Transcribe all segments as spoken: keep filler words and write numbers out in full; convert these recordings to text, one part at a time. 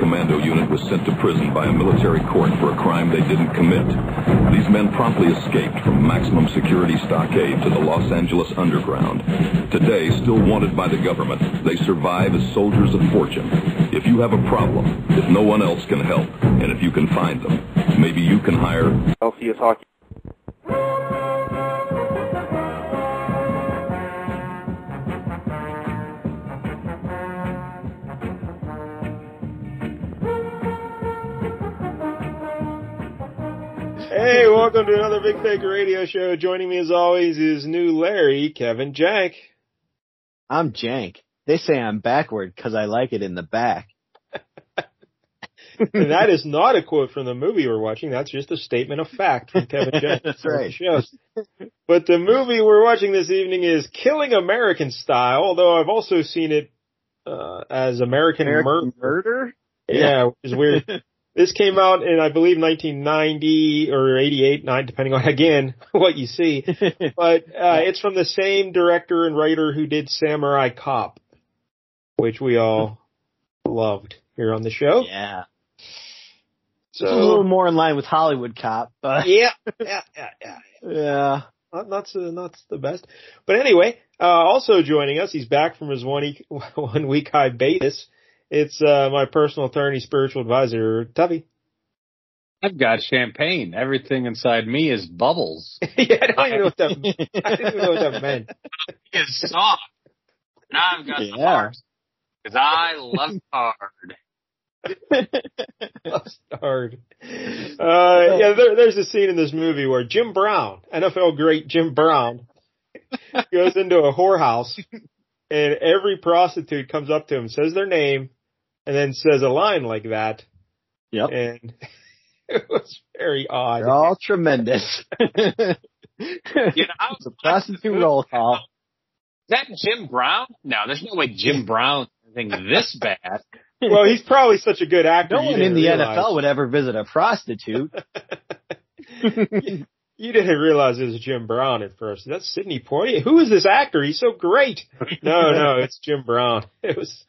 commando unit was sent to prison by a military court for a crime they didn't commit. These men promptly escaped from maximum security stockade to the Los Angeles underground. Today, still wanted by the government, they survive as soldiers of fortune. If you have a problem, if no one else can help, and if you can find them, maybe you can hire L C S Hockey. Hey, welcome to another Big Fake Radio Show. Joining me as always is new Larry, Kevin Jank. I'm Jank. They say I'm backward because I like it in the back. And that is not a quote from the movie we're watching. That's just a statement of fact from Kevin Jank. That's right. But the movie we're watching this evening is Killing American Style, although I've also seen it uh, as American, American Mur- Murder? Yeah, which is weird. This came out in, I believe, nineteen ninety or eighty-eight, nine, depending on, again, what you see. But uh, it's from the same director and writer who did Samurai Cop, which we all loved here on the show. Yeah. So, it's a little more in line with Hollywood Cop. But yeah, yeah, yeah, yeah. Yeah. Not, not, so, not the best. But anyway, uh, also joining us, he's back from his one, e- one week hiatus. It's uh, my personal attorney, spiritual advisor, Tuffy. I've got champagne. Everything inside me is bubbles. Yeah, I don't even know what that. I didn't even know what that meant. It's soft. Now I've got Yeah. the hard because I love hard. Lost hard. Uh, yeah, there, there's a scene in this movie where Jim Brown, N F L great Jim Brown, goes into a whorehouse, and every prostitute comes up to him, says their name, and then says a line like that. Yep. And it was very odd. They're all tremendous. You know, It's a prostitute roll call. Is that Jim Brown? No, there's no way Jim Brown is anything this bad. Well, he's probably such a good actor. No you one didn't in the realize. N F L would ever visit a prostitute. You didn't realize it was Jim Brown at first. That's Sidney Poitier. Who is this actor? He's so great. No, no, it's Jim Brown. It was,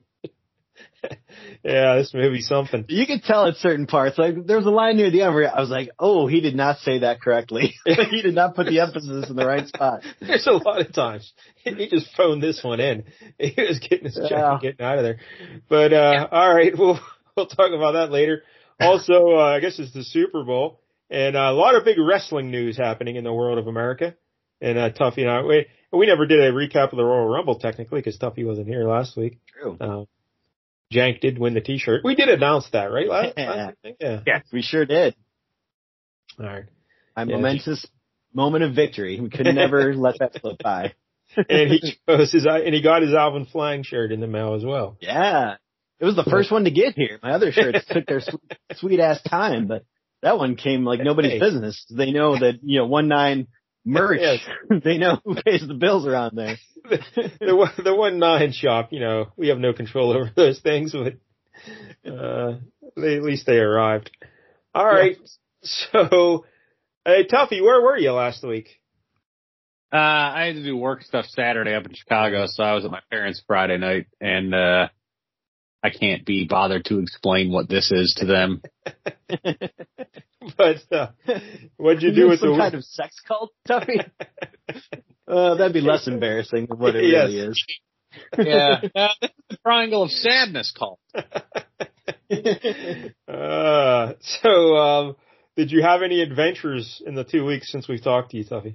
yeah, this movie's something. You could tell at certain parts. Like there was a line near the end where I was like, "Oh, he did not say that correctly. He did not put the emphasis in the right spot." There's a lot of times he just phoned this one in. He was getting his check Yeah. and getting out of there. But uh all right, we'll we'll talk about that later. Also, uh, I guess it's the Super Bowl. And uh, a lot of big wrestling news happening in the world of America. And uh, Tuffy and I, we, we never did a recap of the Royal Rumble technically because Tuffy wasn't here last week. True. Uh, Jank did win the T-shirt. We did announce that, right? Last, last week? Yeah. Yes, we sure did. All right. A Yeah. momentous moment of victory. We could never let that slip by. And he chose his, and he got his Alvin Flang shirt in the mail as well. Yeah. It was the first one to get here. My other shirts took their sweet, sweet ass time, but that one came like nobody's Hey. business. They know that, you know, one nine merch. Yes. They know who pays the bills around there. The, the, one- the one nine shop, you know, we have no control over those things, but uh, they, at least they arrived. All right. So, hey, Tuffy, where were you last week? Uh, I had to do work stuff Saturday up in Chicago, so I was at my parents' Friday night, and uh, I can't be bothered to explain what this is to them. But uh, what'd you You do in with some the kind of sex cult, Tuffy? Uh, that'd be less embarrassing than what it Yes. really is. Yeah, uh, this is the Triangle of Sadness cult. uh, so, um, did you have any adventures in the two weeks since we've talked to you, Tuffy?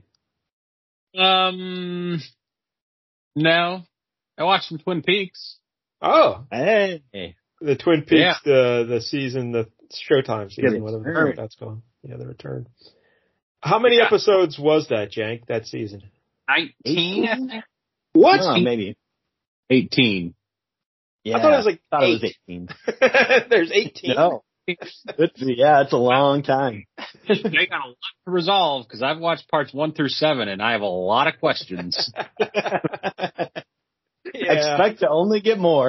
Um, no, I watched some Twin Peaks. Oh, Hey. the Twin Peaks, the the season, the Showtime season, Yeah, whatever return. that's called. Yeah, the return. How many Yeah. episodes was that, Jank, that season? Nineteen, I think. What? Oh, maybe. Eighteen. Yeah. I thought it was like thought it was eight. eighteen. There's eighteen. No. It's, yeah, it's a long time. They got a lot to resolve because I've watched parts one through seven, and I have a lot of questions. Yeah. Expect to only get more.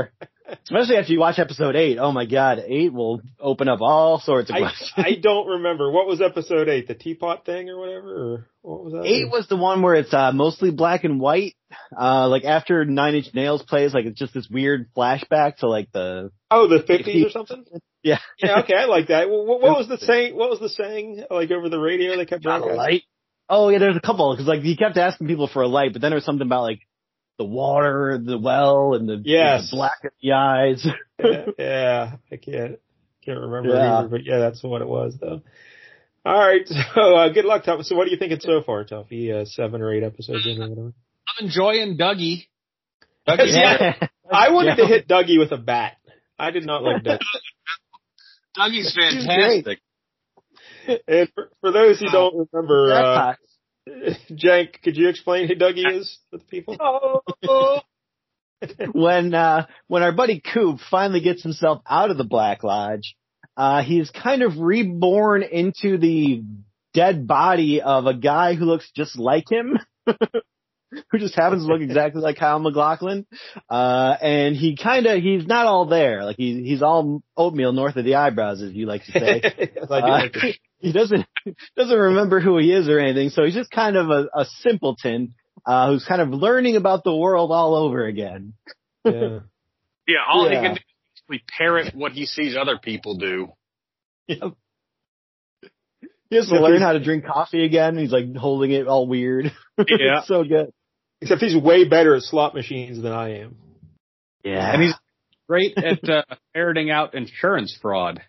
Especially after you watch episode eight. Oh my God, eight will open up all sorts of I, questions. I don't remember. What was episode eight? The teapot thing or whatever? Or what was that? Eight was the one where it's uh, mostly black and white. Uh, like after Nine Inch Nails plays, like it's just this weird flashback to like the Oh, the fifties or something? Yeah. Yeah, okay, I like that. What, what was the saying? What was the saying? Like over the radio, they kept Got a broadcasting? light. Oh yeah, there's a couple because like he kept asking people for a light, but then there was something about like the water, the well, and the, Yes. the black of the eyes. yeah, yeah, I can't can't remember Yeah. either, but yeah, that's what it was though. All right, so uh, good luck, Tuffy. So what are you thinking so far, Tuffy? Uh, seven or eight episodes in or whatever. I'm enjoying Dougie. Dougie's Yeah. good. I wanted Yeah. to hit Dougie with a bat. I did not like Dougie. Dougie's great. fantastic. And for, for those who don't remember, uh, Jackpot. Jank, could you explain who Dougie is to the people? Oh, when uh when our buddy Coop finally gets himself out of the Black Lodge, uh he's kind of reborn into the dead body of a guy who looks just like him. Who just happens to look exactly like Kyle MacLachlan. Uh and he kinda he's not all there. Like he's he's all oatmeal north of the eyebrows, as you like to say. Yes, I do Uh, like it. he doesn't doesn't remember who he is or anything, so he's just kind of a, a simpleton uh who's kind of learning about the world all over again. Yeah. yeah, all Yeah. he can do is basically parrot what he sees other people do. Yep. He has to Except learn he's- how to drink coffee again. He's like holding it all weird. Yeah. It's so good. Except he's way better at slot machines than I am. Yeah. And he's great at uh, ferreting out insurance fraud.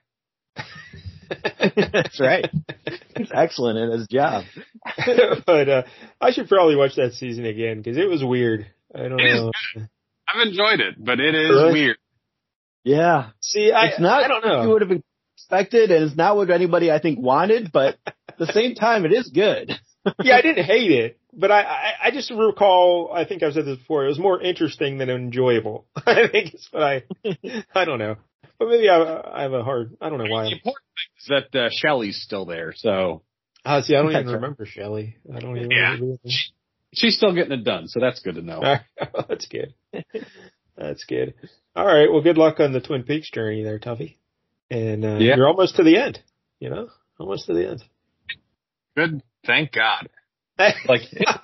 That's right. He's excellent at his job. but uh, I should probably watch that season again because it was weird. I don't It is know. I've enjoyed it, but it is Really? weird. Yeah. See, I, It's not I don't what you know. would have expected, and it's not what anybody I think wanted, but at the same time, it is good. Yeah, I didn't hate it, but I, I, I just recall, I think I've said this before, it was more interesting than enjoyable. I think it's what I, I don't know. But maybe I, I have a hard, I don't know why. The I'm, important thing is that uh, Shelley's still there, so oh, see, I don't even That's right. remember Shelley. I don't even Yeah. remember. she's still getting it done, so that's good to know. All right. That's good. That's good. All right. Well, good luck on the Twin Peaks journey there, Tuffy. And uh, Yeah. you're almost to the end, you know, almost to the end. Good, thank God. Like,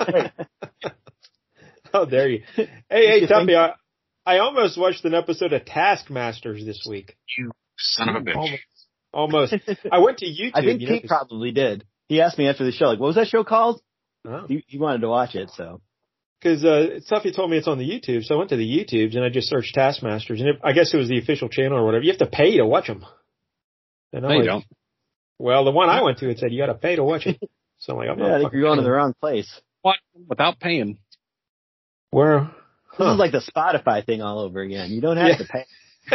oh, there you. Hey, hey, Tuffy, I, I almost watched an episode of Taskmasters this week. you son of a bitch. Almost. Almost. I went to YouTube. I think you know, Pete 'cause- probably did. He asked me after the show, like, what was that show called? Oh. He, he wanted to watch it, so. Because uh, Tuffy told me it's on the YouTube, so I went to the YouTubes and I just searched Taskmasters, and it, I guess it was the official channel or whatever. You have to pay to watch them. And I'm No, you like, don't. well, the one I went to, it said you got to pay to watch it. So I'm like, I'm Yeah, I not think fucking you're going to paying. the wrong place. What? Without paying. Where? This Huh. is like the Spotify thing all over again. You don't have Yeah. to pay.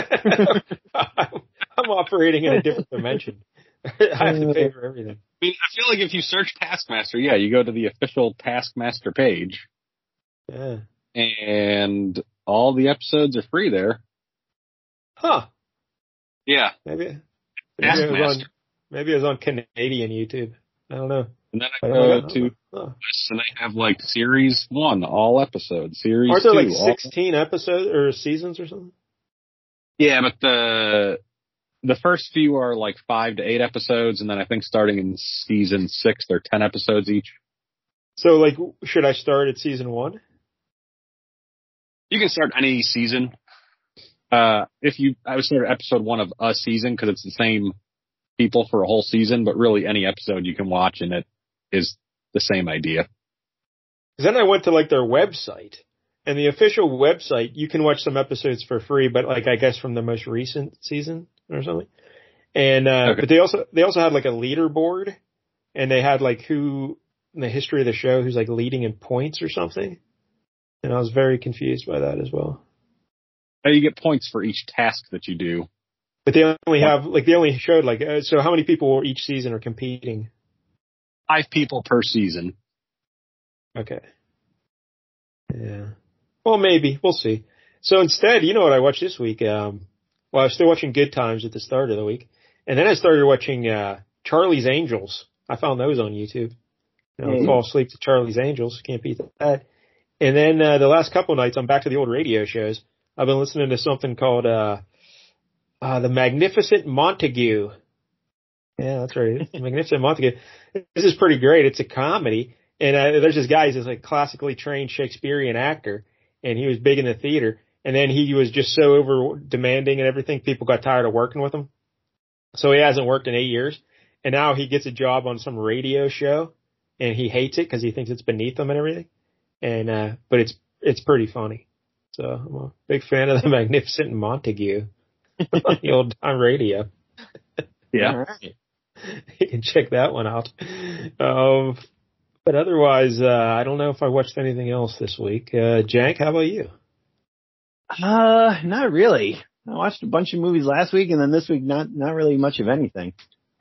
I'm, I'm operating in a different dimension. I have to pay for everything. I mean, I feel like if you search Taskmaster, yeah, you go to the official Taskmaster page, Yeah. and all the episodes are free there. Huh. Yeah. Maybe. Maybe it was on. Taskmaster. Maybe it was on Canadian YouTube. I don't know. And then I I go don't know. to Huh. this, and they have like series one, all episodes. Series Aren't there two, like all- sixteen episodes or seasons or something? Yeah, but the the first few are like five to eight episodes, and then I think starting in season six, they're ten episodes each. So, like, should I start at season one? You can start any season. Uh, if you, I would start at episode one of a season because it's the same people for a whole season, but really any episode you can watch and it is the same idea. Because then I went to like their website, and the official website, you can watch some episodes for free, but like I guess from the most recent season or something. And uh, Okay. but they also they also had like a leaderboard, and they had like who in the history of the show who's like leading in points or something. And I was very confused by that as well. Now you get points for each task that you do. But they only have like they only showed like uh, so how many people each season are competing? Five people per season. Okay. Yeah. Well, maybe. We'll see. So instead, you know what I watched this week? Um, well, I was still watching Good Times at the start of the week. And then I started watching uh, Charlie's Angels. I found those on YouTube. You know, Hey. fall asleep to Charlie's Angels. Can't beat that. And then uh, the last couple nights, I'm back to the old radio shows. I've been listening to something called uh, uh, The Magnificent Montague. Yeah, that's right. Magnificent Montague. This is pretty great. It's a comedy. And uh, there's this guy, he's this like classically trained Shakespearean actor, and he was big in the theater. And then he was just so over demanding and everything, people got tired of working with him. So he hasn't worked in eight years. And now he gets a job on some radio show, and he hates it because he thinks it's beneath him and everything. And uh, but it's it's pretty funny. So I'm a big fan of The Magnificent Montague on the old time radio. Yeah. All right. You can check that one out. Um, but otherwise, uh, I don't know if I watched anything else this week. Uh, Jank, how about you? Uh, not really. I watched a bunch of movies last week, and then this week, not not really much of anything.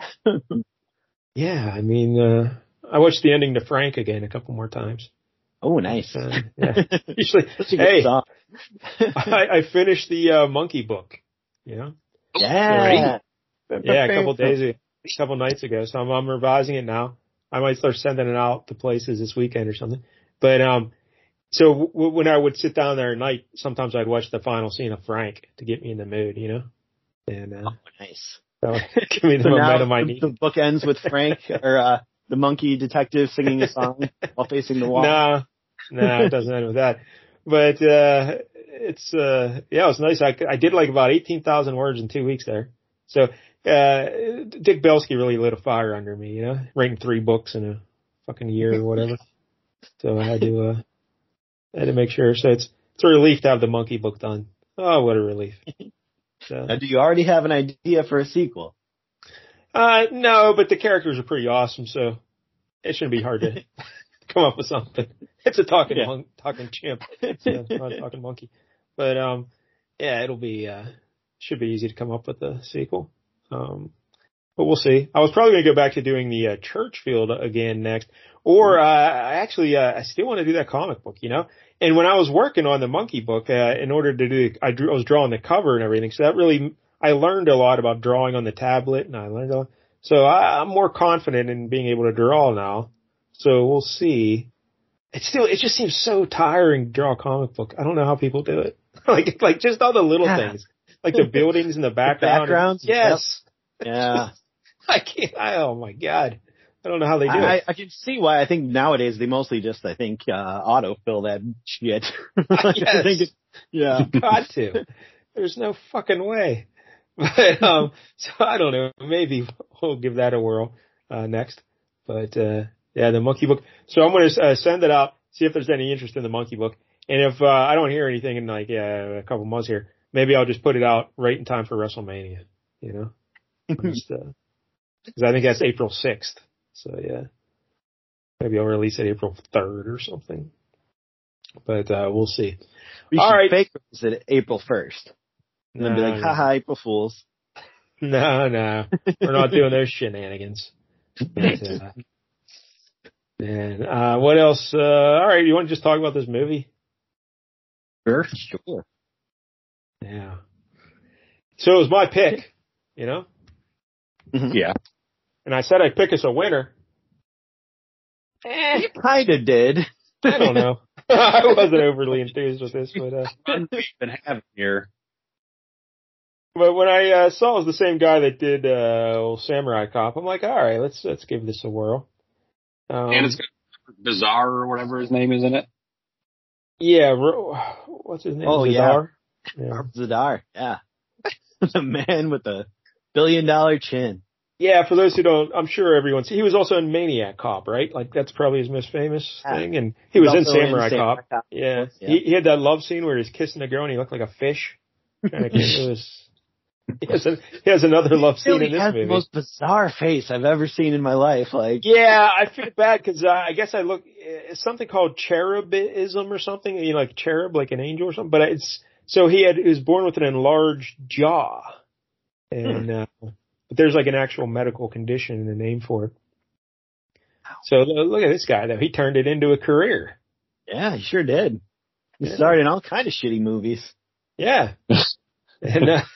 Yeah, I mean, uh, I watched the ending to Frank again a couple more times. Oh, nice. Uh, yeah. Usually, Such a good hey, song. I, I finished the uh, Monkey book. You know, Yeah. yeah, a couple days, ago, a couple nights ago. So I'm, I'm revising it now. I might start sending it out to places this weekend or something. But um, so w- when I would sit down there at night, sometimes I'd watch the final scene of Frank to get me in the mood. You know, and uh, Oh, nice. that would give me the So now momentum I the, need. the book ends with Frank or uh, the monkey detective singing a song while facing the wall. No, no, it doesn't end with that. But uh it's uh yeah, it was nice. I I did like about eighteen thousand words in two weeks there. So uh Dick Belsky really lit a fire under me, you know, writing three books in a fucking year or whatever. So I had to uh I had to make sure. So it's it's a relief to have the Monkey book done. Oh, what a relief. So, Now, do you already have an idea for a sequel? uh no, but the characters are pretty awesome, so it shouldn't be hard to come up with something. It's a talking Yeah. mon- talking chimp. It's a, not a talking monkey. But um yeah, it'll be uh should be easy to come up with a sequel. Um but we'll see. I was probably going to go back to doing the uh, Churchfield again next, or uh, I actually uh, I still want to do that comic book, you know. And when I was working on the Monkey book, uh, in order to do, I, drew, I was drawing the cover and everything, so that really I learned a lot about drawing on the tablet, and I learned a lot. So I, I'm more confident in being able to draw now. So we'll see. It still, it just seems so tiring to draw a comic book. I don't know how people do it. like, like just all the little Yeah. things, like the buildings in the background. backgrounds? Yes. Yeah. I can't. I, oh my god. I don't know how they do I, it. I can see why. I think nowadays they mostly just, I think, uh, autofill that shit. Yes. I think it, yeah. Got to. There's no fucking way. But um, so I don't know. Maybe we'll give that a whirl uh, next. But uh, yeah, the Monkey book. So I'm going to uh, send it out. See if there's any interest in the Monkey book. And if uh, I don't hear anything in like uh, a couple months here, maybe I'll just put it out right in time for WrestleMania. You know, just because uh, I think that's April sixth. So yeah, maybe I'll release it April third or something. But uh, we'll see. We All should right. fake it April first. And then be like, No, haha, April Fools. no, no, we're not doing those shenanigans. But, uh, and uh, what else? Uh, all right, you want to just talk about this movie? Sure. Sure. Yeah. So it was my pick, you know, Yeah. and I said I'd pick us a winner. Eh, You kinda did. I don't know. I wasn't overly enthused with this, but uh, We've been having here. but when I uh, saw it was the same guy that did uh, old Samurai Cop, I'm like, all right, let's let's give this a whirl. Um, And it's got Bizarre or whatever his name is in it. yeah, Ro- what's his name? Oh, Zadar? Yeah. Barb Zadar, yeah. The man with the billion dollar chin. Yeah, for those who don't, I'm sure everyone's. He was also in Maniac Cop, right? Like that's probably his most famous Yeah. thing, and he was in Also in Samurai, Samurai Cop. Cop. Yeah, Yeah. He, he had that love scene where he's kissing a girl and he looked like a fish. Trying to kiss- it was. He has, a, he has another love scene Really in this has movie. the most bizarre face I've ever seen in my life. Like, Yeah, I feel bad because uh, I guess I look. It's something called cherubism or something. You know, like cherub, like an angel or something. But it's so he had he was born with an enlarged jaw, and uh, but there's like an actual medical condition and a name for it. So uh, look at this guy though. He turned it into a career. yeah, he sure did. He Yeah. starred in all kind of shitty movies. Yeah. and uh,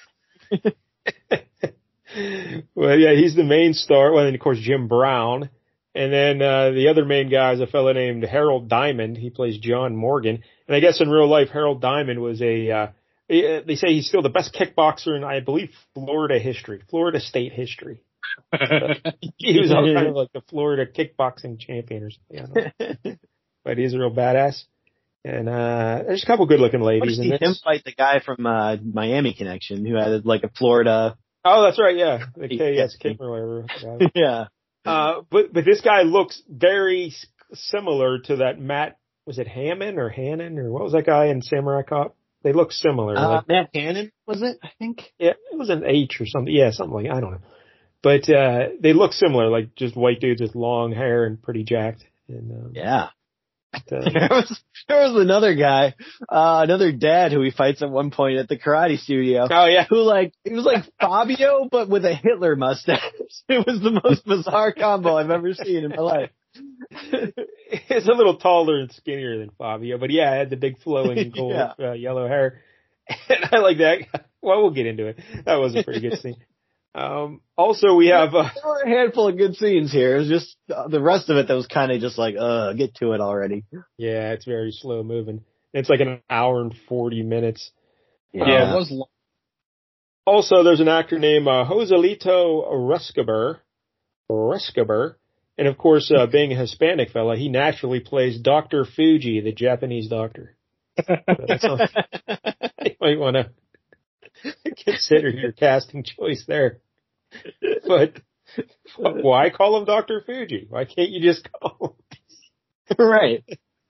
well, yeah, he's the main star. Well, and of course Jim Brown, and then uh, the other main guy is a fellow named Harold Diamond. He plays John Morgan, and I guess in real life Harold Diamond was a uh, They say he's still the best kickboxer in, I believe, Florida history, Florida state history. He was all kind of like the Florida kickboxing champion or something. I don't know. But he's a real badass. And uh there's a couple good-looking ladies in this. Him fight the guy from uh, Miami Connection who had like a Florida. Oh, that's right. Yeah, the K S King or whatever. Yeah. Uh, but but this guy looks very similar to that Matt. Was it Hammond or Hannon or what was that guy in Samurai Cop? They look similar. Uh, like, Matt Hannon, was it? I think. Yeah, it was an H or something. Yeah, something like I don't know. But uh they look similar, like just white dudes with long hair and pretty jacked. And um, yeah. But, uh, there was there was another guy, uh, another dad who he fights at one point at the karate studio. Oh yeah, who like he was like Fabio but with a Hitler mustache. It was the most bizarre combo I've ever seen in my life. He's a little taller and skinnier than Fabio, but yeah, I had the big flowing gold yeah. uh, yellow hair, and I like that. Well, we'll get into it. That was a pretty good scene. Um, also, we have uh, there were a handful of good scenes here. It was just uh, the rest of it that was kind of just like, uh, get to it already. Yeah, it's very slow moving. It's like an hour and forty minutes. Yeah, yeah. It was. Long. Also, there's an actor named uh, Joselito Rescaber, Rescaber, and of course, uh, being a Hispanic fella, he naturally plays Doctor Fuji, the Japanese doctor. So that's all, you might want to consider your casting choice there. But why call him Doctor Fuji? Why can't you just call him? Right.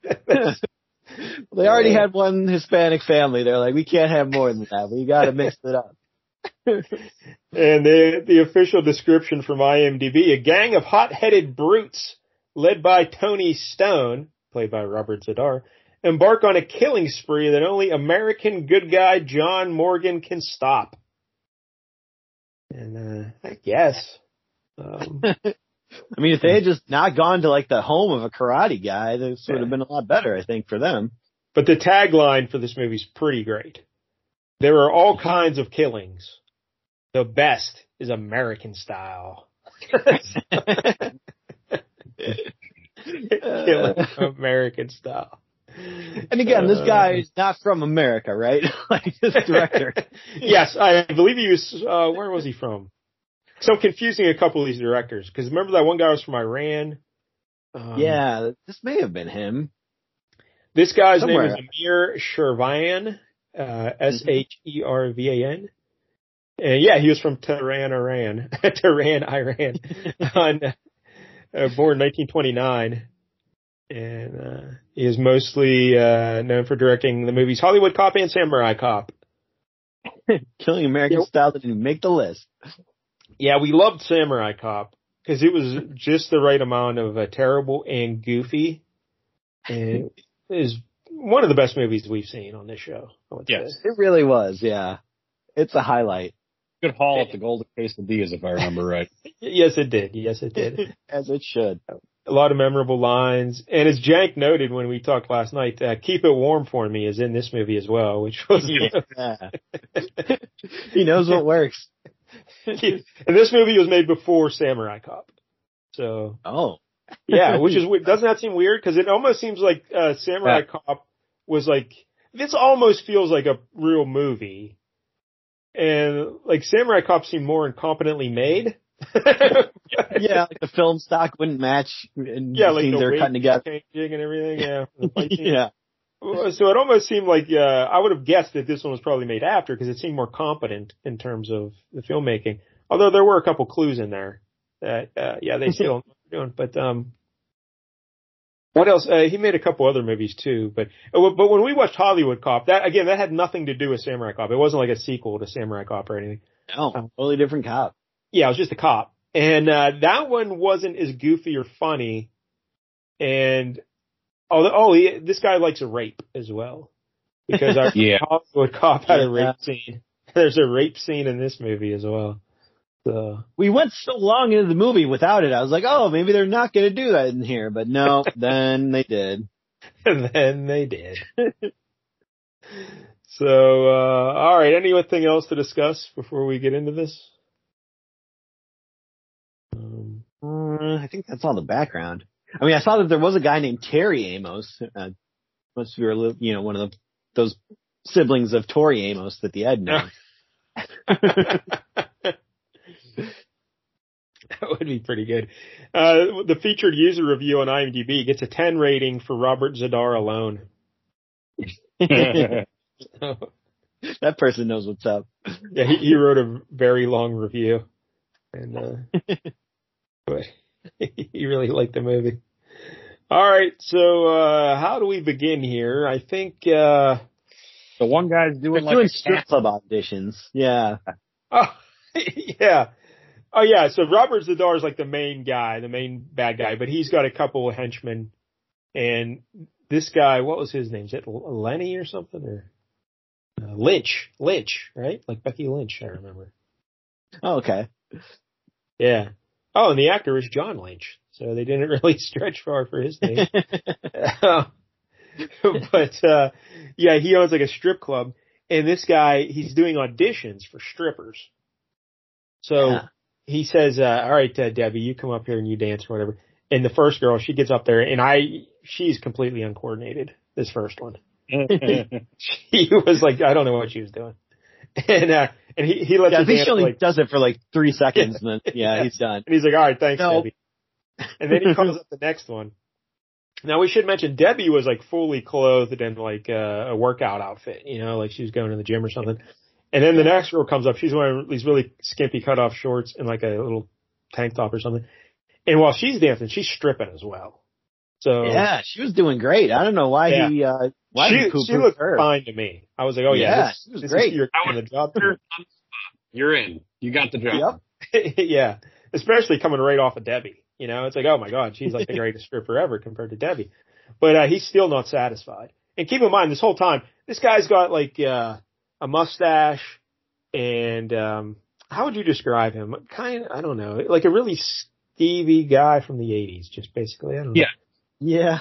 They already had one Hispanic family. They're like, we can't have more than that. We got to mix it up. And the, the official description from IMDb, a gang of hot-headed brutes led by Tony Stone, played by Robert Zadar, embark on a killing spree that only American good guy John Morgan can stop. And uh, I guess. Um, I mean, if they had just not gone to like the home of a karate guy, this would have been a lot better, I think, for them. But the tagline for this movie is pretty great. There are all kinds of killings. The best is American style. Killing American style. And again, this guy is not from America, right? Like this director. Yes, I believe he was, uh, where was he from? So I'm confusing a couple of these directors, because remember that one guy was from Iran? Um, yeah, this may have been him. This guy's Somewhere. name is Amir Shervan, uh, S H E R V A N. And yeah, he was from Tehran, Iran. Tehran, Iran. on, uh, born nineteen twenty-nine. And uh, he is mostly uh, known for directing the movies Hollywood Cop and Samurai Cop. Killing American yep. Style didn't make the list. Yeah, we loved Samurai Cop because it was just the right amount of uh, terrible and goofy. And it is one of the best movies we've seen on this show. Yes, say. It really was, yeah. It's a highlight. Good haul at the Golden Quesadillas, if I remember right. Yes, it did. Yes, it did. As it should. A lot of memorable lines. And as Jank noted when we talked last night, uh, Keep It Warm For Me is in this movie as well, which was... Yeah. He knows what works. And this movie was made before Samurai Cop. So... Oh. Yeah, which is... Doesn't that seem weird? Because it almost seems like uh, Samurai yeah. Cop was like... This almost feels like a real movie. And, like, Samurai Cop seemed more incompetently made. Yeah, like the film stock wouldn't match. And yeah, like the they're cutting together, changing and everything. Yeah, yeah. So it almost seemed like uh, I would have guessed that this one was probably made after because it seemed more competent in terms of the filmmaking. Although there were a couple clues in there that, uh, yeah, they still know what they're doing. But um, what else? Uh, he made a couple other movies too. But but when we watched Hollywood Cop, that again, that had nothing to do with Samurai Cop. It wasn't like a sequel to Samurai Cop or anything. No, um, totally different cop. Yeah, it was just a cop. And uh, that one wasn't as goofy or funny. And although, oh, he, this guy likes a rape as well. Because our yeah. Hollywood Cop had a rape scene. There's a rape scene in this movie as well. So we went so long into the movie without it. I was like, oh, maybe they're not going to do that in here. But no, then they did. And then they did. So, uh, all right. Anything else to discuss before we get into this? Um, uh, I think that's all the background. I mean, I saw that there was a guy named Terry Amos. Uh, must be, you know, one of the, those siblings of Tori Amos that the Ed knows. That would be pretty good. Uh, the featured user review on IMDb gets a ten rating for Robert Z'Dar alone. That person knows what's up. Yeah, he, he wrote a very long review, and uh, but he really liked the movie. All right, so uh, how do we begin here? I think uh, the one guy's doing like doing a strip club auditions. Yeah. Oh, yeah. Oh, yeah. So Robert Z'Dar is like the main guy, the main bad guy, but he's got a couple of henchmen. And this guy, what was his name? Is it Lenny or something? Or uh, Lynch. Lynch, right? Like Becky Lynch, I remember. Oh, okay. Yeah. Oh, and the actor is John Lynch. So they didn't really stretch far for his name. But, uh, yeah, he owns like a strip club. And this guy, he's doing auditions for strippers. So yeah. He says, uh, all right, uh, Debbie, you come up here and you dance or whatever. And the first girl, she gets up there and I, she's completely uncoordinated, this first one. She was like, I don't know what she was doing. And, uh, and he, he lets yeah, her I think dance she only like, does it for like three seconds yeah. and then, yeah, yeah, he's done. And he's like, all right, thanks, no. Debbie. And then he calls up the next one. Now we should mention Debbie was like fully clothed in like uh, a workout outfit, you know, like she was going to the gym or something. And then the next girl comes up. She's wearing these really skimpy cutoff shorts and like a little tank top or something. And while she's dancing, she's stripping as well. So yeah, she was doing great. I don't know why yeah. he, uh, why she, he poo-pooed she looked her. fine to me. I was like, oh yeah, yeah this, she was this great. Is your kind of job. You're in. You got the job. Yep. Yeah. Especially coming right off of Debbie. You know, it's like, oh my God, she's like the greatest stripper ever compared to Debbie. But uh, he's still not satisfied. And keep in mind, this whole time, this guy's got like uh, a mustache and um, how would you describe him? Kind of, I don't know, like a really Stevie guy from the eighties, just basically. I don't know. Yeah. Yeah.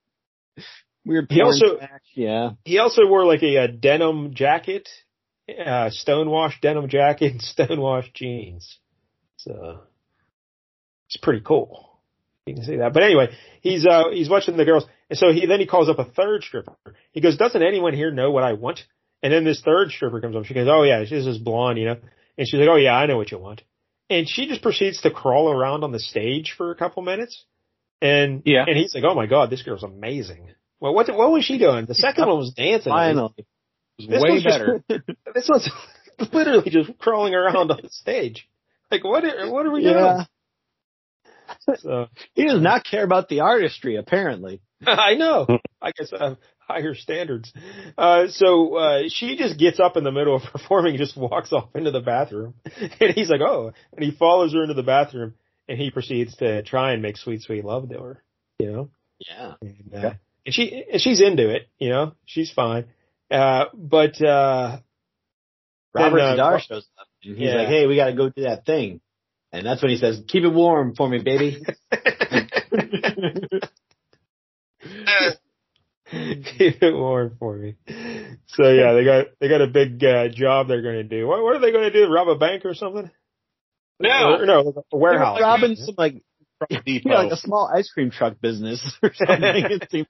Weird he also, patch, yeah. He also wore like a, a denim jacket, uh, stonewashed denim jacket and stonewashed jeans. So it's pretty cool. You can see that. But anyway, he's uh he's watching the girls. And so he then he calls up a third stripper. He goes, doesn't anyone here know what I want? And then this third stripper comes up. She goes, oh yeah, she's this blonde, you know. And she's like, oh yeah, I know what you want. And she just proceeds to crawl around on the stage for a couple minutes. And yeah. And he's like, oh my God, this girl's amazing. Well, what what was she doing? The second one was dancing. Finally. It was way better. Just, this one's literally just crawling around on the stage. Like, what are, what are we doing? Yeah. So he does not care about the artistry, apparently. I know. I guess I have higher standards. Uh, so uh, she just gets up in the middle of performing and just walks off into the bathroom. And he's like, oh. And he follows her into the bathroom, and he proceeds to try and make sweet, sweet love to her. You know? Yeah. And, uh, okay. and she and she's into it. You know? She's fine. Uh, but uh, Robert then, uh, Z'Dar shows up. And he's yeah. like, hey, we got to go do that thing. And that's when he says, keep it warm for me, baby. Keep it warm for me. So yeah, they got they got a big uh, job they're going to do. What, what are they going to do? Rob a bank or something? No, or, no, a warehouse. They're robbing some like, you know, like a small ice cream truck business or something.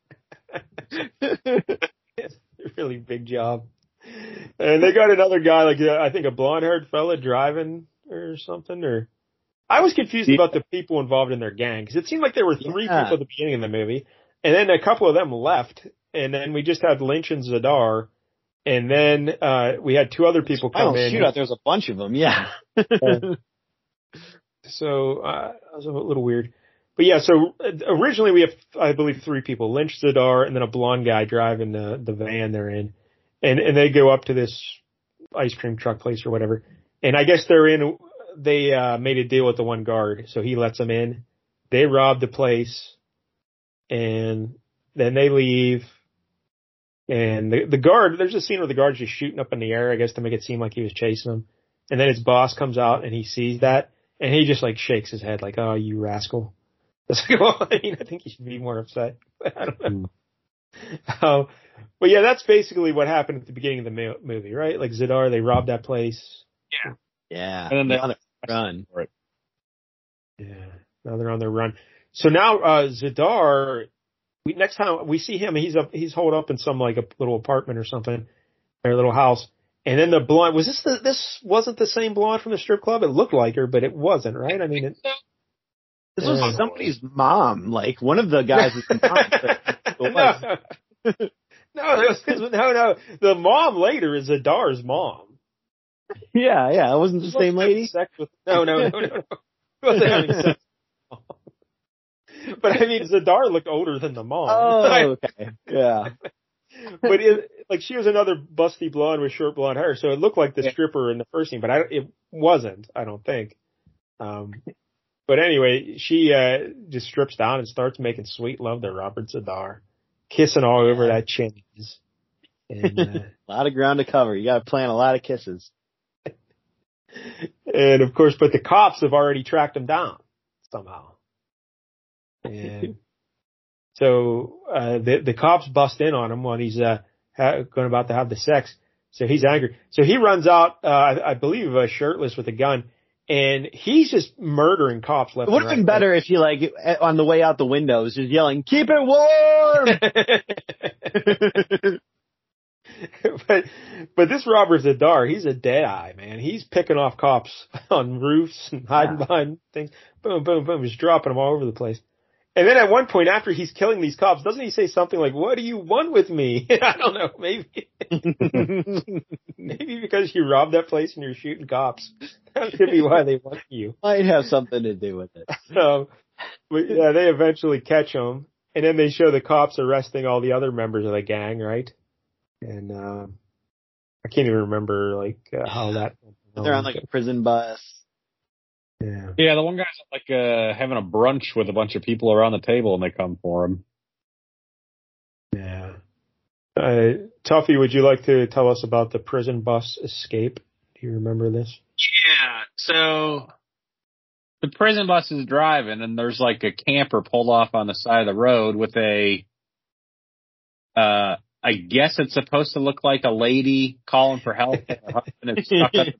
It's a really big job. And they got another guy, like uh, I think a blonde-haired fella driving or something. Or I was confused yeah. about the people involved in their gang because it seemed like there were three yeah. people at the beginning of the movie. And then a couple of them left, and then we just had Lynch and Z'Dar, and then uh we had two other people come oh, in. Shoot out, there's a bunch of them, yeah. uh, so uh, that was a little weird, but yeah. So originally we have, I believe, three people: Lynch, Z'Dar, and then a blonde guy driving the the van they're in, and and they go up to this ice cream truck place or whatever, and I guess they're in. They uh made a deal with the one guard, so he lets them in. They rob the place. And then they leave, and the, the guard, there's a scene where the guard's just shooting up in the air, I guess, to make it seem like he was chasing them. And then his boss comes out and he sees that, and he just like shakes his head like, oh, you rascal. It's like, well, I mean, I think he should be more upset. I don't know. Mm. Um, but yeah, that's basically what happened at the beginning of the movie, right? Like Z'Dar, they robbed that place. Yeah. Yeah. And then they on the run. Right. Yeah. Now they're on their run. So now, uh, Z'Dar, we, next time we see him, he's up, he's holed up in some like a little apartment or something. their little house. And then the blonde, was this the, this wasn't the same blonde from the strip club? It looked like her, but it wasn't, right? I mean, it, this was uh, somebody's mom, like one of the guys' mom. It was. No, no, no, no. The mom later is Zadar's mom. Yeah, yeah. It wasn't the same lady? Sex with, no, no, no, no, no. It wasn't having sex with the mom. But I mean, Zadar looked older than the mom. Oh, okay. Yeah. But it, like, she was another busty blonde with short blonde hair, so it looked like the stripper in the first scene, but I, it wasn't, I don't think. Um, but anyway, she uh, just strips down and starts making sweet love to Robert Zadar, kissing all over that chin. And, uh, a lot of ground to cover. You got to plan a lot of kisses. And of course, but the cops have already tracked him down somehow. And so uh, the the cops bust in on him when he's uh, ha- going about to have the sex. So he's angry. So he runs out, uh, I, I believe, uh, shirtless with a gun, and he's just murdering cops left and right. It would have been better if he, like, on the way out the windows, just yelling, "Keep it warm!" but but this Robert Zadar, he's a dead eye, man. He's picking off cops on roofs and hiding yeah. behind things. Boom, boom, boom, just dropping them all over the place. And then at one point, after he's killing these cops, doesn't he say something like, "What do you want with me?" I don't know, maybe. Maybe because you robbed that place and you're shooting cops. That could be why they want you. Might have something to do with it. So, but yeah, they eventually catch him, and then they show the cops arresting all the other members of the gang, right? And um, I can't even remember, like, uh, how that went. They're on, like, a prison bus. Yeah. Yeah, the one guy's like uh, having a brunch with a bunch of people around the table, and they come for him. Yeah. Uh, Tuffy, would you like to tell us about the prison bus escape? Do you remember this? Yeah. So the prison bus is driving, and there's like a camper pulled off on the side of the road with a. Uh, I guess it's supposed to look like a lady calling for help. Her husband is stuck up.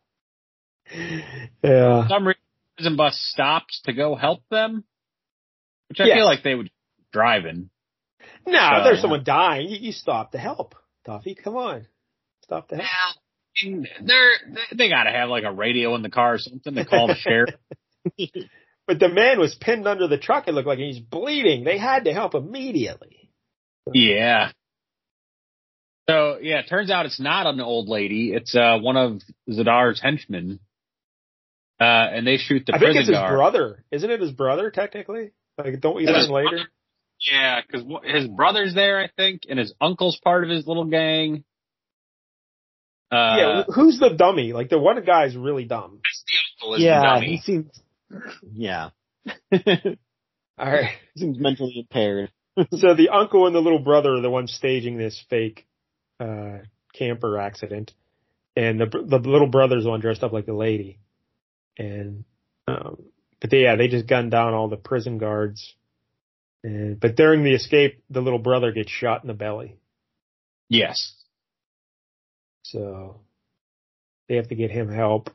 Yeah. For some reason, the prison bus stops to go help them, which I yes. feel like they would be driving. No, so, if there's someone dying, you, you stop to help. Tuffy, come on. Stop to help. Yeah, they're, they got to have like a radio in the car or something to call the sheriff. But the man was pinned under the truck, it looked like, and he's bleeding. They had to help immediately. Yeah. So, yeah, it turns out it's not an old lady. It's uh, one of Zadar's henchmen. Uh, and they shoot the I prison think it's his guard. brother. Isn't it his brother, technically? Like, don't we Is learn his later? brother? Yeah, because his brother's there, I think, and his uncle's part of his little gang. Uh, yeah, who's the dummy? Like, the one guy's really dumb. That's the uncle is yeah, the dummy. he seems, yeah. All right. He seems mentally impaired. So the uncle and the little brother are the ones staging this fake uh camper accident. And the the little brother's the one dressed up like the lady. And, um, but they, yeah, they just gunned down all the prison guards. And, but during the escape, the little brother gets shot in the belly. Yes. So they have to get him help.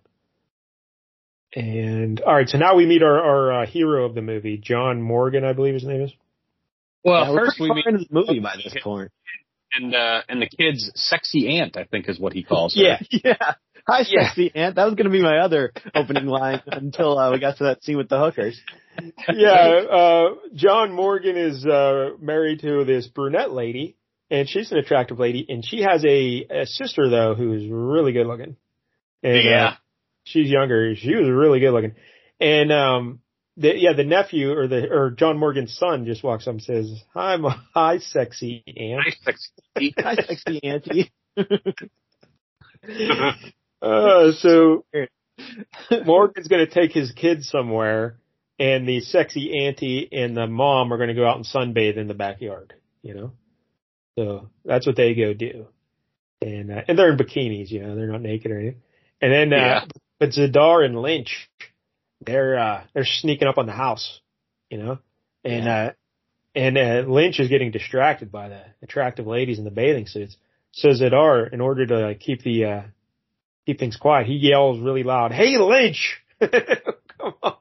And all right, so now we meet our, our uh, hero of the movie, John Morgan, I believe his name is. Well, yeah, first we meet into the movie by this point. And, uh, and the kid's sexy aunt, I think is what he calls her. Yeah. Yeah. Hi, Yeah. sexy aunt. That was going to be my other opening line until uh, we got to that scene with the hookers. Yeah, uh, John Morgan is uh, married to this brunette lady, and she's an attractive lady, and she has a, a sister, though, who's really good looking. And, Yeah. Uh, she's younger. She was really good looking. And, um, the, yeah, the nephew or the, or John Morgan's son just walks up and says, "Hi, my, hi, sexy aunt." Hi, sexy. Hi, sexy auntie. Uh, so Morgan's going to take his kids somewhere, and the sexy auntie and the mom are going to go out and sunbathe in the backyard, you know? So that's what they go do. And, uh, and they're in bikinis, you know, they're not naked or anything. And then, uh, Yeah. but Zadar and Lynch, they're, uh, they're sneaking up on the house, you know? And, Yeah. uh, and, uh, Lynch is getting distracted by the attractive ladies in the bathing suits. So Zadar, in order to like, keep the, uh, keep things quiet, he yells really loud, "Hey, Lynch!" Come on.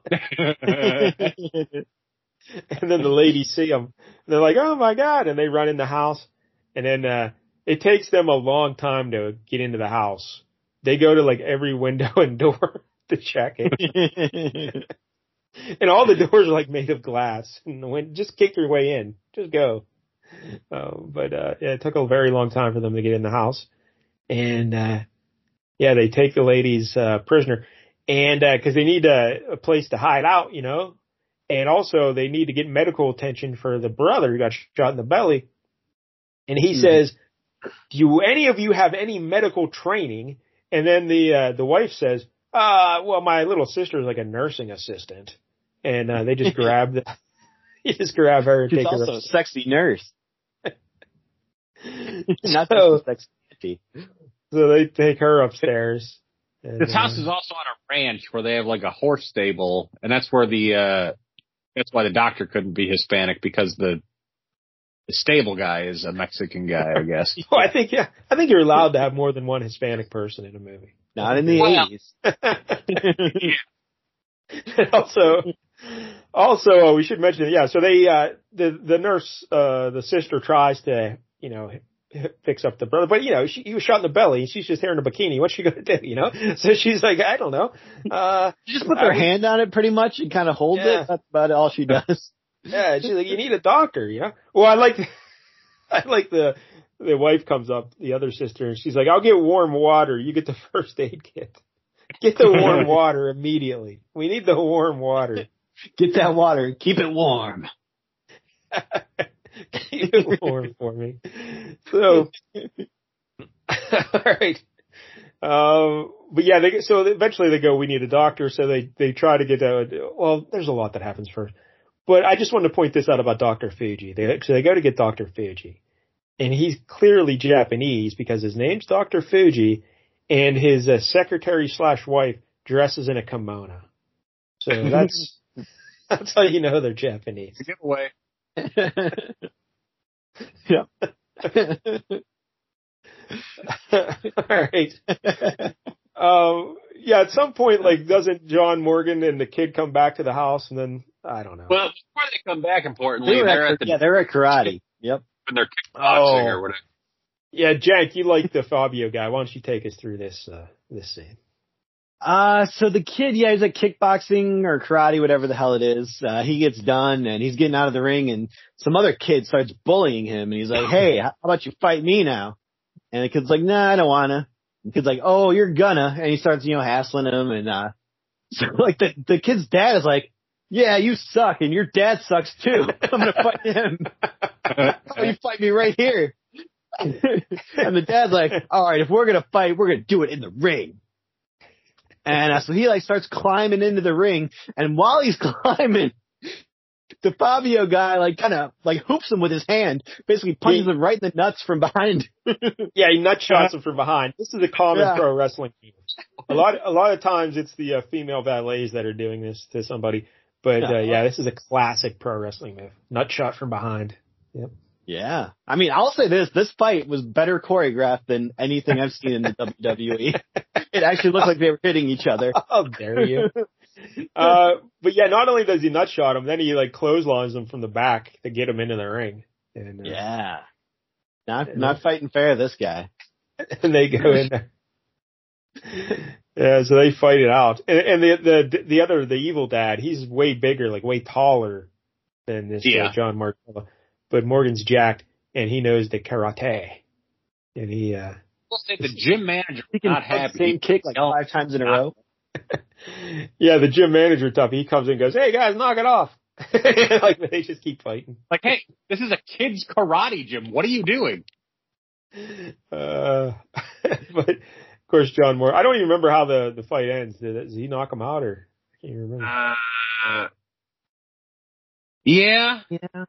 And then the ladies see him. They're like, "Oh my God." And they run in the house. And then, uh, it takes them a long time to get into the house. They go to like every window and door to check it. And all the doors are like made of glass. And when, just kick your way in. Just go. Uh, but uh, yeah, it took a very long time for them to get in the house. And uh, yeah, they take the ladies uh, prisoner. And because uh, they need a, a place to hide out, you know. And also they need to get medical attention for the brother who got shot in the belly. And he mm-hmm. says, do you, any of you have any medical training? And then the uh, the wife says, uh, well, my little sister is like a nursing assistant. And uh, they just grab the, you just grab her and She's take her. She's also a sexy nurse. Not so, so sexy. So they take her upstairs. And, this house uh, is also on a ranch where they have like a horse stable, and that's where the uh, that's why the doctor couldn't be Hispanic, because the the stable guy is a Mexican guy, I guess. Well, I think yeah, I think you're allowed to have more than one Hispanic person in a movie. Not in the eighties. And also, also uh, we should mention, yeah. So they, uh, the the nurse, uh, the sister tries to, you know, fix up the brother, but you know, she, he was shot in the belly, and she's just here in a bikini. What's she gonna do? You know, so she's like, I don't know. Uh, she just puts her I, hand on it pretty much and kind of holds yeah. it. That's about all she does. Yeah, she's like, you need a doctor, you know. Well, I like, I like the the wife comes up, the other sister, and she's like, I'll get warm water. You get the first aid kit. Get the warm water immediately. We need the warm water. Get that water. Keep it warm. Keep it warm for me. So, all right. Um, but yeah, they so eventually they go, we need a doctor. So they, they try to get a, well, there's a lot that happens first. But I just wanted to point this out about Doctor Fuji. They, so they go to get Doctor Fuji. And he's clearly Japanese because his name's Doctor Fuji. And his uh, secretary slash wife dresses in a kimono. So that's that's how you know they're Japanese. Giveaway. Yeah. All right. Um, yeah, at some point, like, doesn't John Morgan and the kid come back to the house, and then I don't know. Well, before they come back, importantly, they they're at, at the yeah, they're at karate. Yep. When they're kickboxing oh. or whatever. Yeah, Jank, you like the Fabio guy. Why don't you take us through this uh, this scene? Uh, so the kid, yeah, he's like kickboxing or karate, whatever the hell it is. Uh, he gets done and he's getting out of the ring, and some other kid starts bullying him, and he's like, hey, how about you fight me now? And the kid's like, nah, I don't wanna. The kid's like, oh, you're gonna. And he starts, you know, hassling him, and uh, so like the, the kid's dad is like, yeah, you suck, and your dad sucks too. I'm gonna fight him. How about you fight me right here? And the dad's like, all right, if we're going to fight, we're going to do it in the ring. And uh, so he like starts climbing into the ring. And while he's climbing, the Fabio guy like kind of like hoops him with his hand, basically punches he, him right in the nuts from behind. Yeah, he nut shots him from behind. This is a common yeah. pro wrestling theme. A lot, a lot of times it's the uh, female valets that are doing this to somebody. But uh, yeah, this is a classic pro wrestling move. Nut shot from behind. Yep. Yeah. I mean, I'll say this, this fight was better choreographed than anything I've seen in the W W E. It actually looked like they were hitting each other. How dare you. Uh, but yeah, not only does he nut shot him, then he like clotheslines him from the back to get him into the ring. And, uh, yeah. Not, and, not fighting fair, this guy. And they go in there. Yeah, so they fight it out. And, and the, the, the other, the evil dad, he's way bigger, like way taller than this yeah. uh, John Martello. But Morgan's jacked, and he knows the karate. And he, uh... We'll say the gym manager he can not happy. Same kick like five times in a row. Yeah, the gym manager tough. He comes in and goes, hey guys, knock it off. Like, they just keep fighting. Like, hey, this is a kid's karate gym. What are you doing? Uh, but, of course, John Moore, I don't even remember how the, the fight ends. Did, does he knock him out, or? I can't remember. Uh, yeah. Yeah.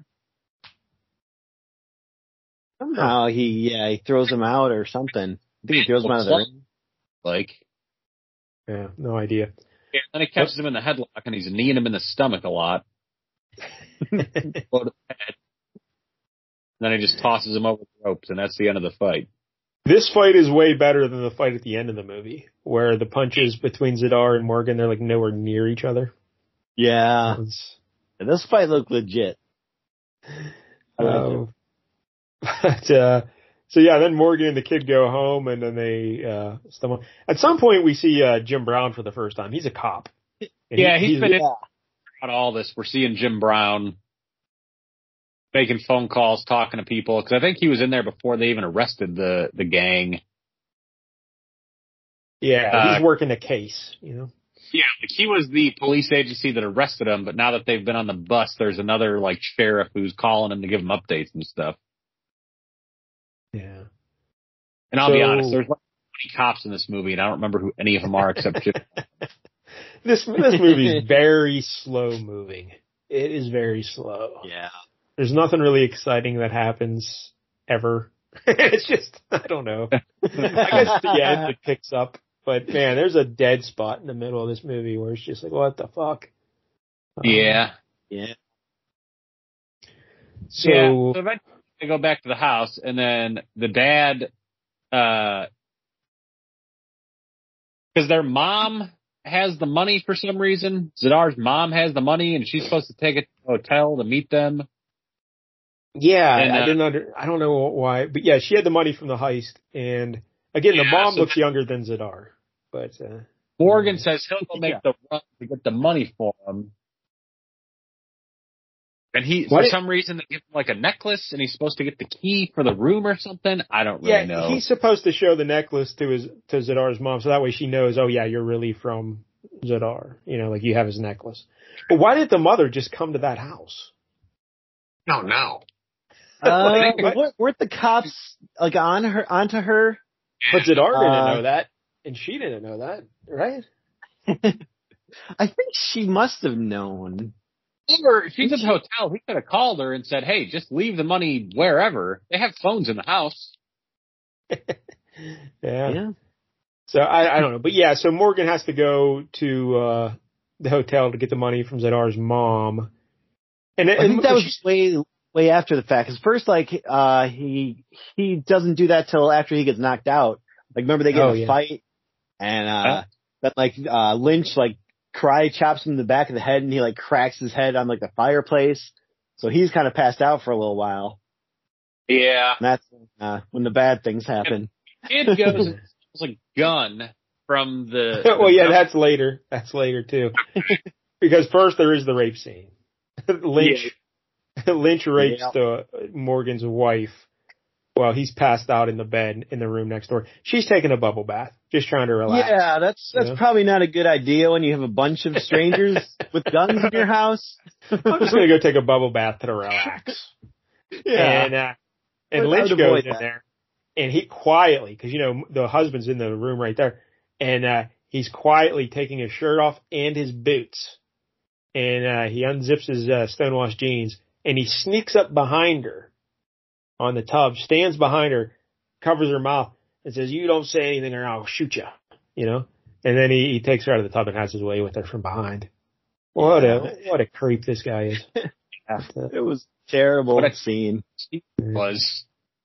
Somehow he, yeah, he throws him out or something. I think he throws him out of the ring. Like, yeah, no idea. Yeah, then he catches him in the headlock and he's kneeing him in the stomach a lot. Blow to the head. Then he just tosses him over the ropes, and that's the end of the fight. This fight is way better than the fight at the end of the movie, where the punches between Zadar and Morgan, they're like nowhere near each other. Yeah. And this fight looked legit. Um, but, uh, So yeah, then Morgan and the kid go home, and then they uh stumble. At some point, we see uh Jim Brown for the first time. He's a cop. And yeah, he, he's been yeah. in on all this. We're seeing Jim Brown making phone calls, talking to people, because I think he was in there before they even arrested the the gang. Yeah, Uh, he's working a case, you know. Yeah, like he was the police agency that arrested him, but now that they've been on the bus, there's another like sheriff who's calling him to give him updates and stuff. Yeah. And I'll So, be honest, there's like twenty cops in this movie, and I don't remember who any of them are except Jim. This this movie is very slow moving. It is very slow. Yeah. There's nothing really exciting that happens ever. It's just, I don't know. I guess at the end it picks up. But man, there's a dead spot in the middle of this movie where it's just like, what the fuck? Yeah. Yeah. So, yeah. So eventually they go back to the house, and then the dad, uh, because their mom has the money for some reason. Zadar's mom has the money, and she's supposed to take it to the hotel to meet them. yeah, And, uh, I didn't under, I don't know why, but yeah, she had the money from the heist, and again, the Yeah, mom so looks that- younger than Zadar, but uh, Morgan says he'll go make Yeah. the run to get the money for him. And he, What for it- some reason, they give him like a necklace, and he's supposed to get the key for the room or something. I don't really yeah, know. he's supposed to show the necklace to his to Zadar's mom, so that way she knows, oh yeah, you're really from Zadar, you know, like you have his necklace. But why did the mother just come to that house? No, no. Uh, What? weren't- weren't the cops like on her, onto her? But Zadar didn't Uh, know that, and she didn't know that, right? I think she must have known. Or if she's at the hotel, he could have called her and said, hey, just leave the money wherever. They have phones in the house. yeah. Yeah. So I, I don't know, but yeah, so Morgan has to go to uh the hotel to get the money from Zadar's mom, and, I and think that was she- way way after the fact. Because first, like, uh, he he doesn't do that till after he gets knocked out. Like, remember they get Oh, in a yeah. fight, and uh, Huh? then like uh, Lynch like cry chops him in the back of the head, and he like cracks his head on like the fireplace. So he's kind of passed out for a little while. Yeah. And that's uh, when the bad things happen. Kid goes and steals a gun from the. well, the yeah, dump- that's later. That's later too, because first there is the rape scene. Lynch Lynch rapes Yeah. the Morgan's wife while he's passed out in the bed in the room next door. She's taking a bubble bath, just trying to relax. Yeah, that's that's Yeah. probably not a good idea when you have a bunch of strangers with guns in your house. I'm just gonna go take a bubble bath to relax. Yeah. And uh, and I would Lynch avoid goes in that. there, and he quietly, because you know the husband's in the room right there, and uh, he's quietly taking his shirt off and his boots, and uh, he unzips his uh, stonewashed jeans, and he sneaks up behind her on the tub, stands behind her, covers her mouth, and says, "You don't say anything, or I'll shoot you." You know, and then he, he takes her out of the tub and has his way with her from behind. What a what a creep this guy is. It was a terrible What a- scene. was.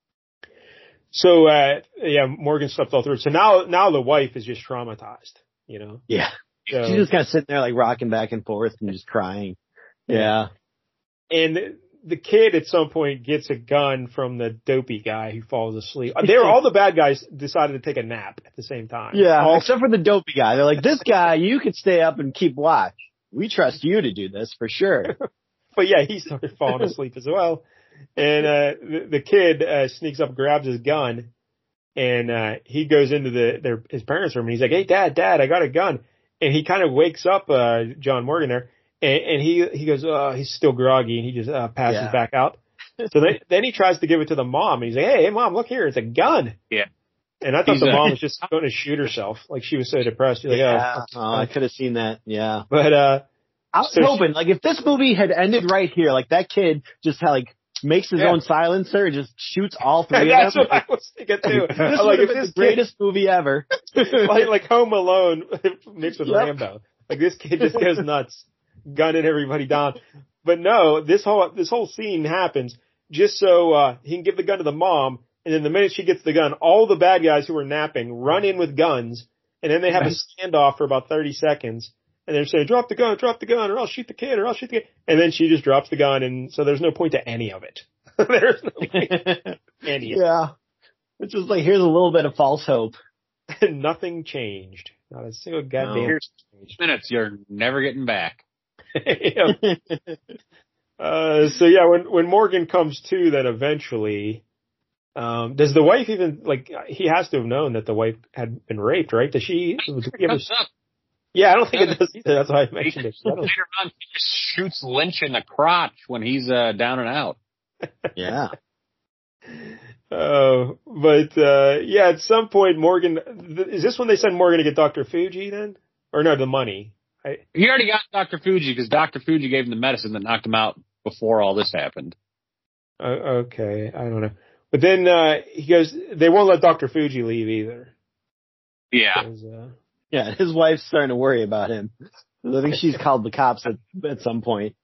So, uh, yeah, Morgan slept all through it. So now, now the wife is just traumatized, you know? Yeah. So, She's just kind of sitting there like rocking back and forth and just crying. Yeah. and the kid at some point gets a gun from the dopey guy who falls asleep. They were, all the bad guys decided to take a nap at the same time. Yeah. All- Except for the dopey guy. They're like, this guy, you could stay up and keep watch. We trust you to do this for sure. but yeah, he started falling asleep as well. And, uh, the, the kid, uh, sneaks up, grabs his gun, and, uh, he goes into the, their, his parents' room, and he's like, "Hey, dad, dad, I got a gun." And he kind of wakes up, uh, John Morgan there, and, and he, he goes, "Oh, he's still groggy," and he just, uh, passes Yeah. back out. So then, then he tries to give it to the mom, and he's like, "Hey, hey, mom, look here, it's a gun." Yeah. And I thought He's the a- mom was just going to shoot herself. Like, she was so depressed. She's like, Yeah. "Oh, Oh, I could have seen that. Yeah. but, uh, I was So she- hoping, like, if this movie had ended right here, like that kid just had, like, makes his Yeah. own silencer and just shoots all three that's of them. what I was thinking too. This I'm would like, have if been this the greatest movie ever. kid, like, like Home Alone mixed with Yep. Rambo. Like, this kid just goes nuts, gunning everybody down. But no, this whole, this whole scene happens just so, uh, he can give the gun to the mom. And then the minute she gets the gun, all the bad guys who are napping run in with guns. And then they have a standoff for about thirty seconds. And they're saying, "Drop the gun, drop the gun, or I'll shoot the kid, or I'll shoot the kid." And then she just drops the gun. And so there's no point to any of it. There's no point to any of it. Yeah. It's just like, here's a little bit of false hope. Nothing changed. Not a single goddamn no. Here's minutes you're never getting back. yeah. Uh, so yeah, when, when Morgan comes to, then eventually, um, does the wife even, like, he has to have known that the wife had been raped, right? Does she, was it comes up. Yeah, I don't think it does either. That's why I mentioned it. Later on, he just shoots Lynch in the crotch when he's, uh, down and out. Yeah. Uh, but, uh, yeah, at some point, Morgan, th- is this when they send Morgan to get Doctor Fuji then? Or no, the money? I, he already got Doctor Fuji because Doctor Fuji gave him the medicine that knocked him out before all this happened. uh, okay, I don't know. But then, uh, he goes, they won't let Doctor Fuji leave either. Yeah. Uh, Yeah, his wife's starting to worry about him. I think she's called the cops at, at some point.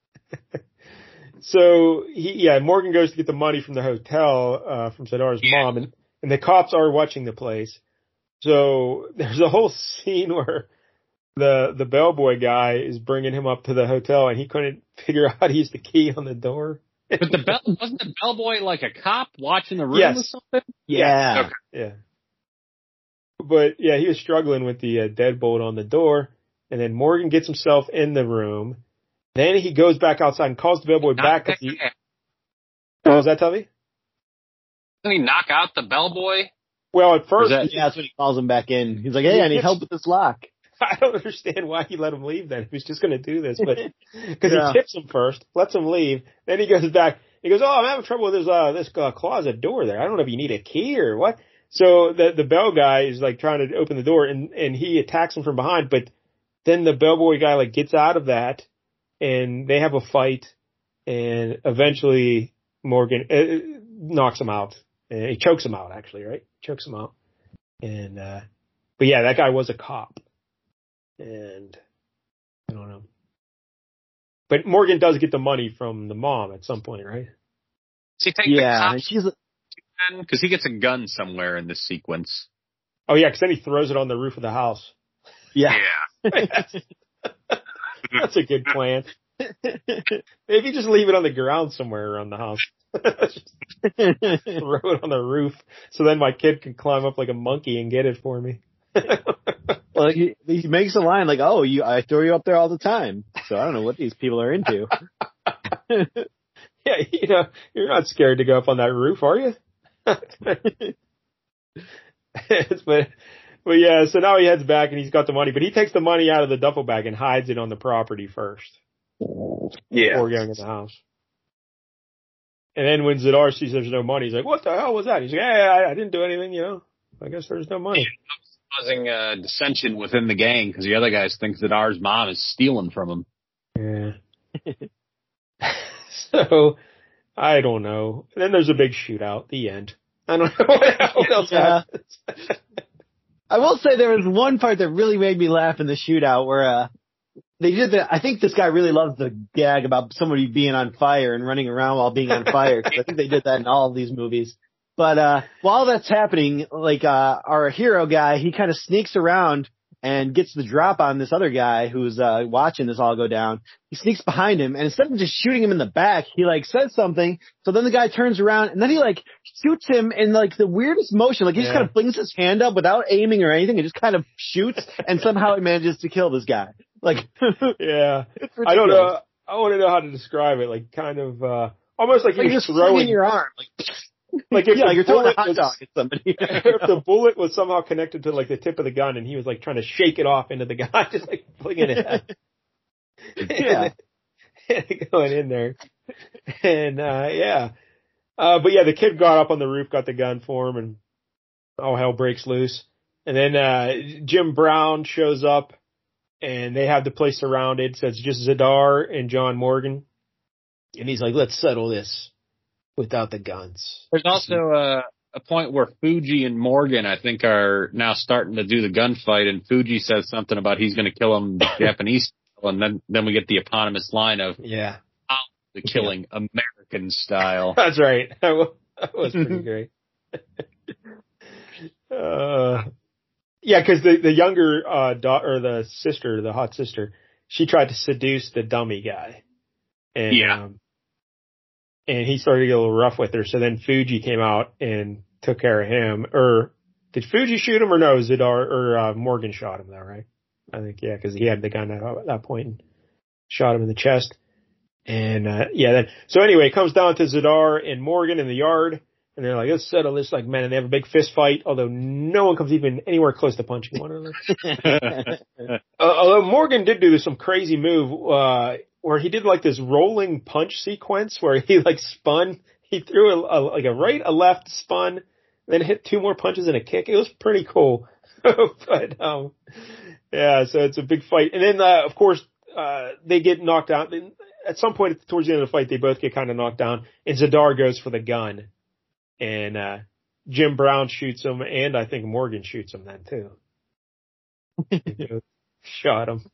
So, he, yeah, Morgan goes to get the money from the hotel, uh, from Siddhar's yeah. mom, and, and the cops are watching the place. So, there's a whole scene where the, the bellboy guy is bringing him up to the hotel, and he couldn't figure out how to use the key on the door. But the bell, wasn't the bellboy like a cop watching the room yes. or something? Yeah. Okay. Yeah. But, yeah, he was struggling with the uh, deadbolt on the door, and then Morgan gets himself in the room. Then he goes back outside and calls the bellboy back. Cause he, what was that, Tubby? Doesn't he knock out the bellboy? Well, at first, that, yeah, that's when he calls him back in. He's like, hey, I need help with this lock. I don't understand why he let him leave then. He was just going to do this, but because yeah. he tips him first, lets him leave, then he goes back. He goes, "Oh, I'm having trouble with this uh, this uh, closet door there. I don't know if you need a key or what." So the the bell guy is like trying to open the door, and and he attacks him from behind. But then the bellboy guy like gets out of that, and they have a fight, and eventually Morgan uh, knocks him out. And he chokes him out, actually, right? Chokes him out. And uh, but yeah, that guy was a cop. And I don't know. But Morgan does get the money from the mom at some point, right? Does he take yeah, the she's because he gets a gun somewhere in this sequence. Oh yeah, because then he throws it on the roof of the house. yeah. Yeah. That's a good plan. Maybe just leave it on the ground somewhere around the house. Throw it on the roof so then my kid can climb up like a monkey and get it for me. Well, he, he makes a line like, "Oh, you, I throw you up there all the time." So I don't know what these people are into. Yeah, you know, you're not scared to go up on that roof, are you? but, but yeah, so now he heads back and he's got the money, but he takes the money out of the duffel bag and hides it on the property first. Yeah. Before going in the house. And then when Zadar sees there's no money, he's like, "What the hell was that?" He's like, "Hey, I, I didn't do anything, you know. I guess there's no money." Causing uh, dissension within the gang because the other guys think that our mom is stealing from him. Yeah. So, I don't know. And then there's a big shootout. The end. I don't know what else Yeah. happens. I will say there was one part that really made me laugh in the shootout where uh, they did the. I think this guy really loves the gag about somebody being on fire and running around while being on fire. Because I think they did that in all of these movies. But uh while that's happening, like uh our hero guy, he kind of sneaks around and gets the drop on this other guy who's uh watching this all go down. He sneaks behind him, and instead of just shooting him in the back, he like says something. So then the guy turns around, and then he like shoots him in like the weirdest motion. Like he just Yeah. kind of flings his hand up without aiming or anything, and just kind of shoots, and somehow he manages to kill this guy. Like, Yeah. it's I don't ridiculous. know. I want to know how to describe it. Like, kind of, uh, almost like Like you're just throwing swinging your arm. Like, like if yeah, the like you're throwing a bullet hot was- dog at somebody. if the bullet was somehow connected to like the tip of the gun and he was like trying to shake it off into the guy, just like flinging it. Yeah. Going in there. And, uh, yeah. Uh, but yeah, the kid got up on the roof, got the gun for him, and all hell breaks loose. And then, uh, Jim Brown shows up and they have the place surrounded. So it's just Zadar and John Morgan. And he's like, "Let's settle this without the guns." There's also a, a point where Fuji and Morgan, I think, are now starting to do the gunfight, and Fuji says something about he's going to kill him Japanese style, and then, then we get the eponymous line of Yeah. the killing American style. That's right. That wa- that was pretty great. uh, yeah, because the, the younger uh, daughter, or the sister, the hot sister, she tried to seduce the dummy guy. And, Yeah. um, and he started to get a little rough with her. So then Fuji came out and took care of him. Or did Fuji shoot him or no? Zadar or uh, Morgan shot him though, right? I think yeah, because he had the gun at that point and shot him in the chest. And uh, yeah, then so anyway, it comes down to Zadar and Morgan in the yard. And they're like, let's settle this like men. And they have a big fist fight, although no one comes even anywhere close to punching one another. uh, although Morgan did do some crazy move uh, where he did like this rolling punch sequence where he like spun. He threw a, a, like a right, a left, spun, then hit two more punches and a kick. It was pretty cool. but um, yeah, so it's a big fight. And then, uh, of course, uh, they get knocked out. At some point towards the end of the fight, they both get kind of knocked down. And Zadar goes for the gun. And uh, Jim Brown shoots him, and I think Morgan shoots him then too. Shot him.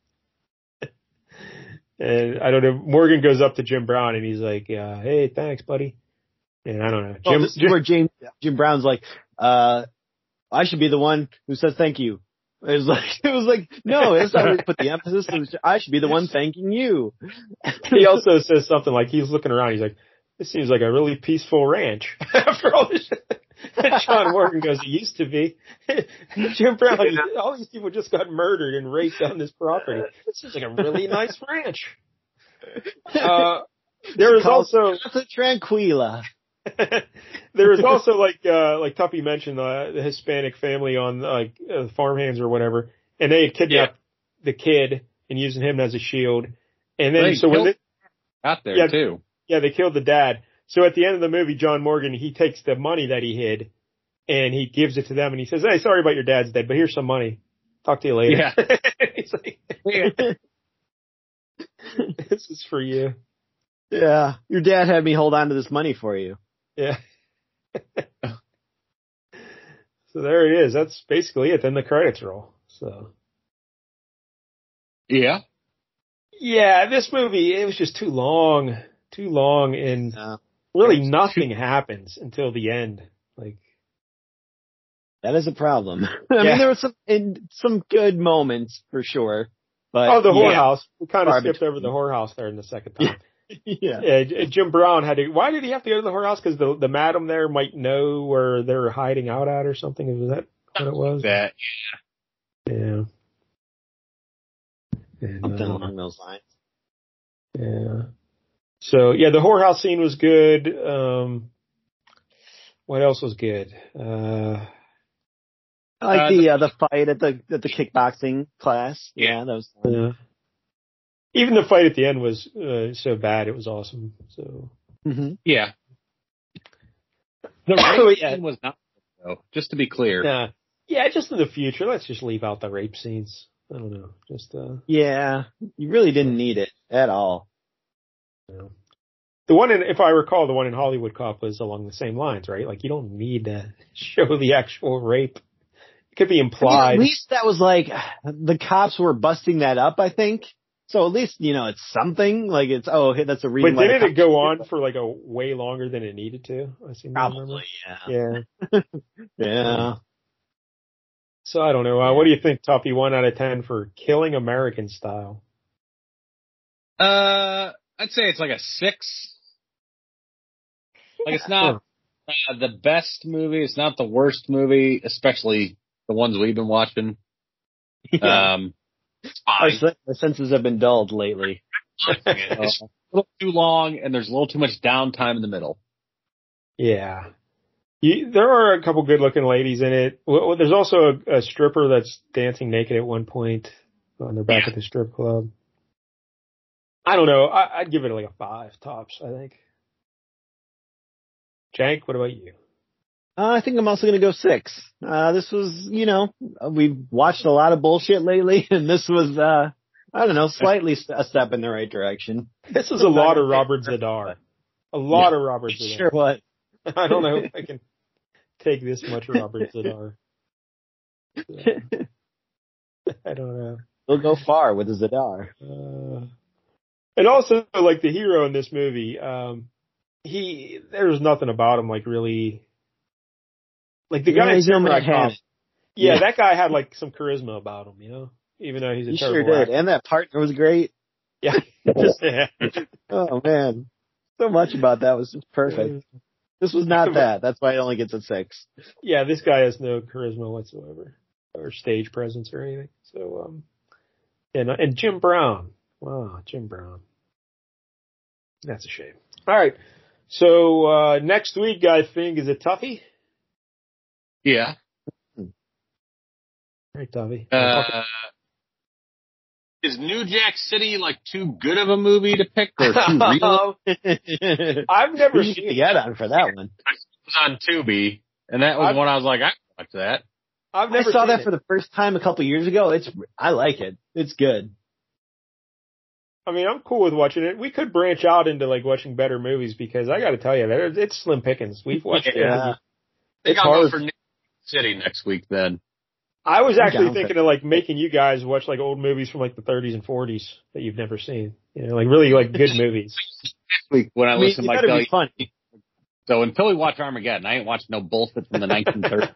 And I don't know. Morgan goes up to Jim Brown, and he's like, uh, "Hey, thanks, buddy." And I don't know. Jim, Jim, oh, this Jim, is where Jim, Jim Brown's like, uh, "I should be the one who says thank you." It was like, it was like, no, that's not where you put the emphasis. It was, I should be the one thanking you. He also says something like he's looking around. He's like, this seems like a really peaceful ranch. After all this shit. John Morgan goes, it used to be. Jim Brown, yeah. All these people just got murdered and raped on this property. This is like a really nice ranch. Uh, there is also Casa Tranquila. There is also like uh, like Tuppy mentioned uh, the Hispanic family on like uh, farmhands or whatever, and they had kidnapped yeah. the kid and using him as a shield. And then they so when they got there yeah, too. Yeah, they killed the dad. So at the end of the movie, John Morgan, he takes the money that he hid and he gives it to them and he says, hey, sorry about your dad's dead, but here's some money. Talk to you later. Yeah. He's like, yeah. This is for you. Yeah. Your dad had me hold on to this money for you. Yeah. So there it is. That's basically it. Then the credits roll. So. Yeah. Yeah, this movie, it was just too long. Too long, and uh, really nothing happens until the end. Like that is a problem. I yeah. mean, there were some in, some good moments for sure, but oh, the yeah. whorehouse. We kind of Garbage. skipped over the whorehouse there in the second time. yeah. yeah, Jim Brown had to. Why did he have to go to the whorehouse? Because the the madam there might know where they're hiding out at or something. Was that what it was? That yeah. Yeah. And, Something uh, along those lines. Yeah. So yeah, the whorehouse scene was good. Um, what else was good? Uh, I like uh, the the, uh, the fight at the at the kickboxing class. Yeah, that was fun. Yeah. Even the fight at the end was uh, so bad, it was awesome. So mm-hmm. yeah, the rape yeah. scene was not though. Just to be clear. Yeah, yeah. Just in the future, let's just leave out the rape scenes. I don't know. Just uh, yeah, you really didn't need it at all. Yeah. The one in, if I recall, the one in Hollywood Cop was along the same lines, right? Like you don't need to show the actual rape. It could be implied. I mean, at least that was like the cops were busting that up, I think. So at least you know it's something. Like it's oh, that's a reason. But didn't it go on for like a way longer than it needed to? I seem to Probably, remember. yeah. Yeah. yeah. So I don't know. Uh, what do you think, Toppy? One out of ten for Killing American Style. Uh. I'd say it's like a six. Like it's not uh, the best movie. It's not the worst movie, especially the ones we've been watching. Yeah. Um, our, our senses have been dulled lately. It's a little too long, and there's a little too much downtime in the middle. Yeah. You, there are a couple good-looking ladies in it. Well, there's also a, a stripper that's dancing naked at one point on their back yeah. at the strip club. I don't know. I, I'd give it like a five tops, I think. Jank, what about you? Uh, I think I'm also going to go six. Uh, this was, you know, we've watched a lot of bullshit lately, and this was, uh, I don't know, slightly a step in the right direction. This is a lot of Robert Zadar. A lot yeah, of Robert Zadar. Sure what? I don't know if I can take this much Robert Zadar. So, I don't know. We'll go far with the Zadar. Uh, And also, like, the hero in this movie, um, he, there's nothing about him, like, really, like, the guy yeah, in Samurai no Cop, yeah, yeah, that guy had, like, some charisma about him, you know, even though he's a he terrible sure did, actor. and that partner was great. Yeah. Just, yeah. oh, man. So much about that was just perfect. This was not that. That's why it only gets a six. Yeah, this guy has no charisma whatsoever, or stage presence or anything. So, um, and and Jim Brown. Wow, Jim Brown. That's a shame. All right. So uh, next week, I think, is it Tuffy? Yeah. All right, Tuffy. Uh, is New Jack City like too good of a movie to pick or too real? I've never seen seen the get on for that one. It was on Tubi, and that was I've, one I was like, I can watch that. I've never I saw seen that it. for the first time a couple years ago. It's I like it. It's good. I mean, I'm cool with watching it. We could branch out into like watching better movies because I got to tell you, that it's slim pickings. We've watched Yeah. it. I think It's I'll hard. go for New Jack City next week then. I was I'm actually down for thinking of like making you guys watch like old movies from like the thirties and forties that you've never seen. You know, like really like good movies. Next week when I, I mean, listen to you my gotta Kelly. be funny. So until we watch Armageddon, I ain't watched no bullshit from the nineteen thirties.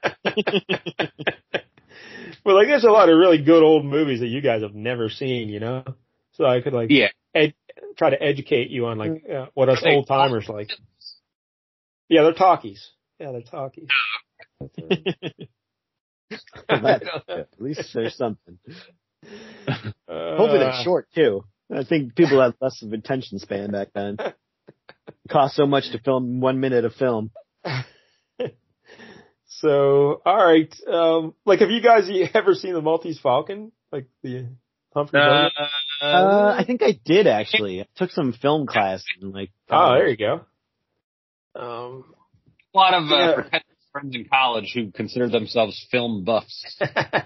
Well, like there's a lot of really good old movies that you guys have never seen, you know. So I could like Yeah. ed- try to educate you on like uh, what us old timers like. Yeah, they're talkies. Yeah, they're talkies. Well, that's good. At least there's something. Uh, Hopefully they're short too. I think people had less of attention span back then. It cost so much to film one minute of film. So, all right. Um, like, have you guys ever seen the Maltese Falcon? Like the Humphrey Uh, Bogart? Uh, I think I did actually. I took some film class and like. Oh, there you go. Um, a lot of uh, Yeah. pretentious friends in college who consider themselves film buffs.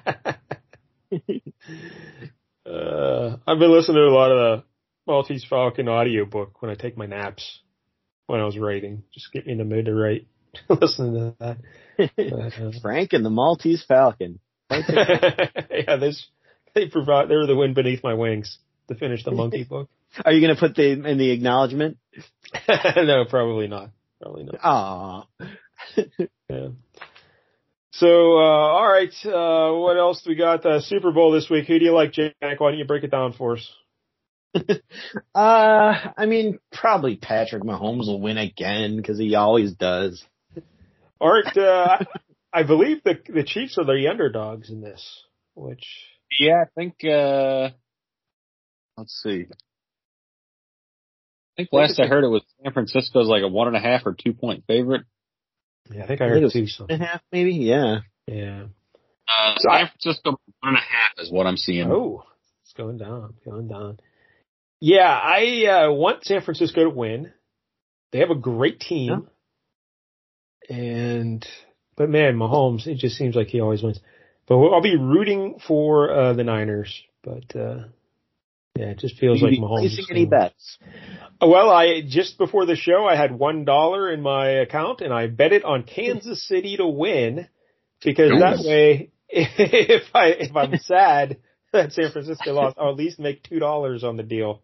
uh, I've been listening to a lot of the Maltese Falcon audiobook when I take my naps when I was writing. Just get me in the mood to write. Listening to that. But, uh, Frank and the Maltese Falcon. yeah, this they provide. They were the wind beneath my wings to finish the monkey book. Are you going to put the in the acknowledgement? No, probably not. Probably not. Aw. Yeah. So, uh, all right. Uh, what else do we got? Uh, Super Bowl this week. Who do you like, Jack? Why don't you break it down for us? Uh, I mean, probably Patrick Mahomes will win again because he always does. Aren't uh, I believe the the Chiefs are the underdogs in this? Which Yeah, I think, uh, let's see. I think last I heard it was San Francisco's like a one and a half or two point favorite. yeah, I think I I heard think it was two two something. and a half, maybe. Yeah. Yeah. Uh, So I- San Francisco one and a half is what I'm seeing. Oh, it's going down, going down. Yeah, I uh, want San Francisco to win. They have a great team, and but man, Mahomes, it just seems like he always wins. But I'll be rooting for uh, the Niners. But uh, yeah, it just feels You like be Mahomes. placing is any gonna win. bets? Well, I just before the show, I had one dollar in my account, and I bet it on Kansas City to win because that way, if I if I'm sad that San Francisco lost, I'll at least make two dollars on the deal.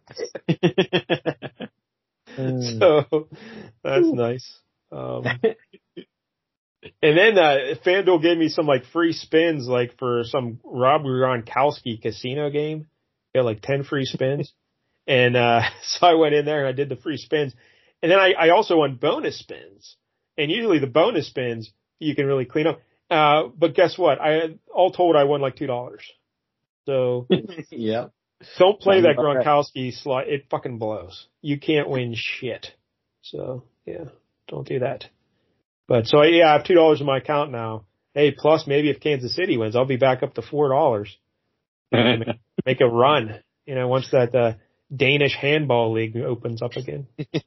So that's Ooh. nice. Um, and then uh, FanDuel gave me some like free spins, like for some Rob Gronkowski casino game. Got like ten free spins, and uh, so I went in there and I did the free spins, and then I, I also won bonus spins. And usually the bonus spins you can really clean up. Uh, but guess what? I all told I won like two dollars. So. Yep. Don't play Sounds that about right. Gronkowski slot. It fucking blows. You can't win shit. So, yeah, don't do that. But, so, yeah, I have two dollars in my account now. Hey, plus maybe if Kansas City wins, I'll be back up to four dollars. make, make a run, you know, once that uh, Danish handball league opens up again.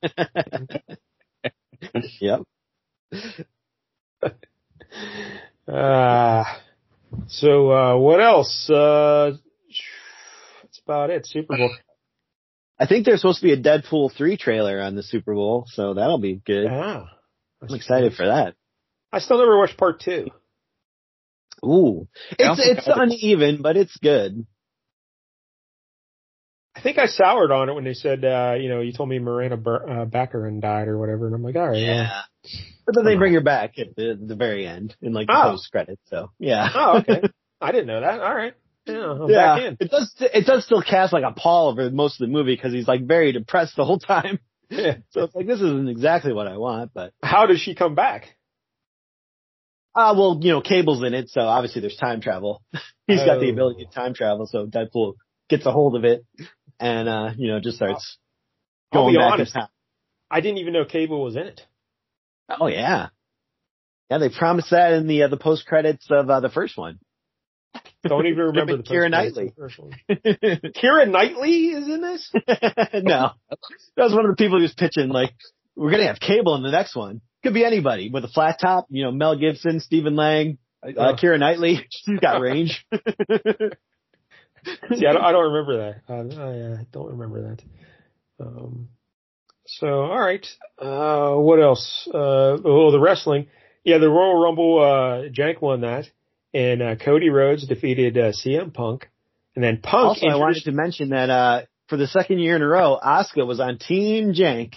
Yep. Uh, so, uh, what else? Uh, that's about it. Super Bowl. I think there's supposed to be a Deadpool three trailer on the Super Bowl, so that'll be good. Yeah. I'm excited for that. I still never watched part two. Ooh. It's it's uneven, but it's good. I think I soured on it when they said, uh, you know, you told me Miranda Ber- uh, Baccarin died or whatever, and I'm like, all right, yeah. But then they bring her back at the, the very end in like the Oh. post credits. So yeah. Oh, okay. I didn't know that. All right. Yeah, I'm yeah. back in. It does. It does still cast like a pall over most of the movie because he's like very depressed the whole time. So it's like, this isn't exactly what I want, but. How does she come back? Uh, well, you know, Cable's in it, so obviously there's time travel. He's got the Oh. ability to time travel, so Deadpool gets a hold of it and, uh, you know, just starts I'll going be back honest. in time. I didn't even know Cable was in it. Oh, yeah. Yeah, they promised that in the, uh, the post credits of, uh, the first one. Don't even remember the Keira post-credits Knightley. of the first one. Keira Knightley is in this? No. That was one of the people who was pitching, like, we're going to have Cable in the next one. Could be anybody with a flat top, you know, Mel Gibson, Stephen Lang, uh, Oh. Keira Knightley. She's got range. See, I don't, I don't remember that. I, I uh, don't remember that. Um, so, all right. Uh, what else? Uh, oh, the wrestling. Yeah, the Royal Rumble, uh, Jank won that. And, uh, Cody Rhodes defeated, uh, C M Punk. And then Punk Also, I wanted to mention that, uh, for the second year in a row, Asuka was on Team Jank.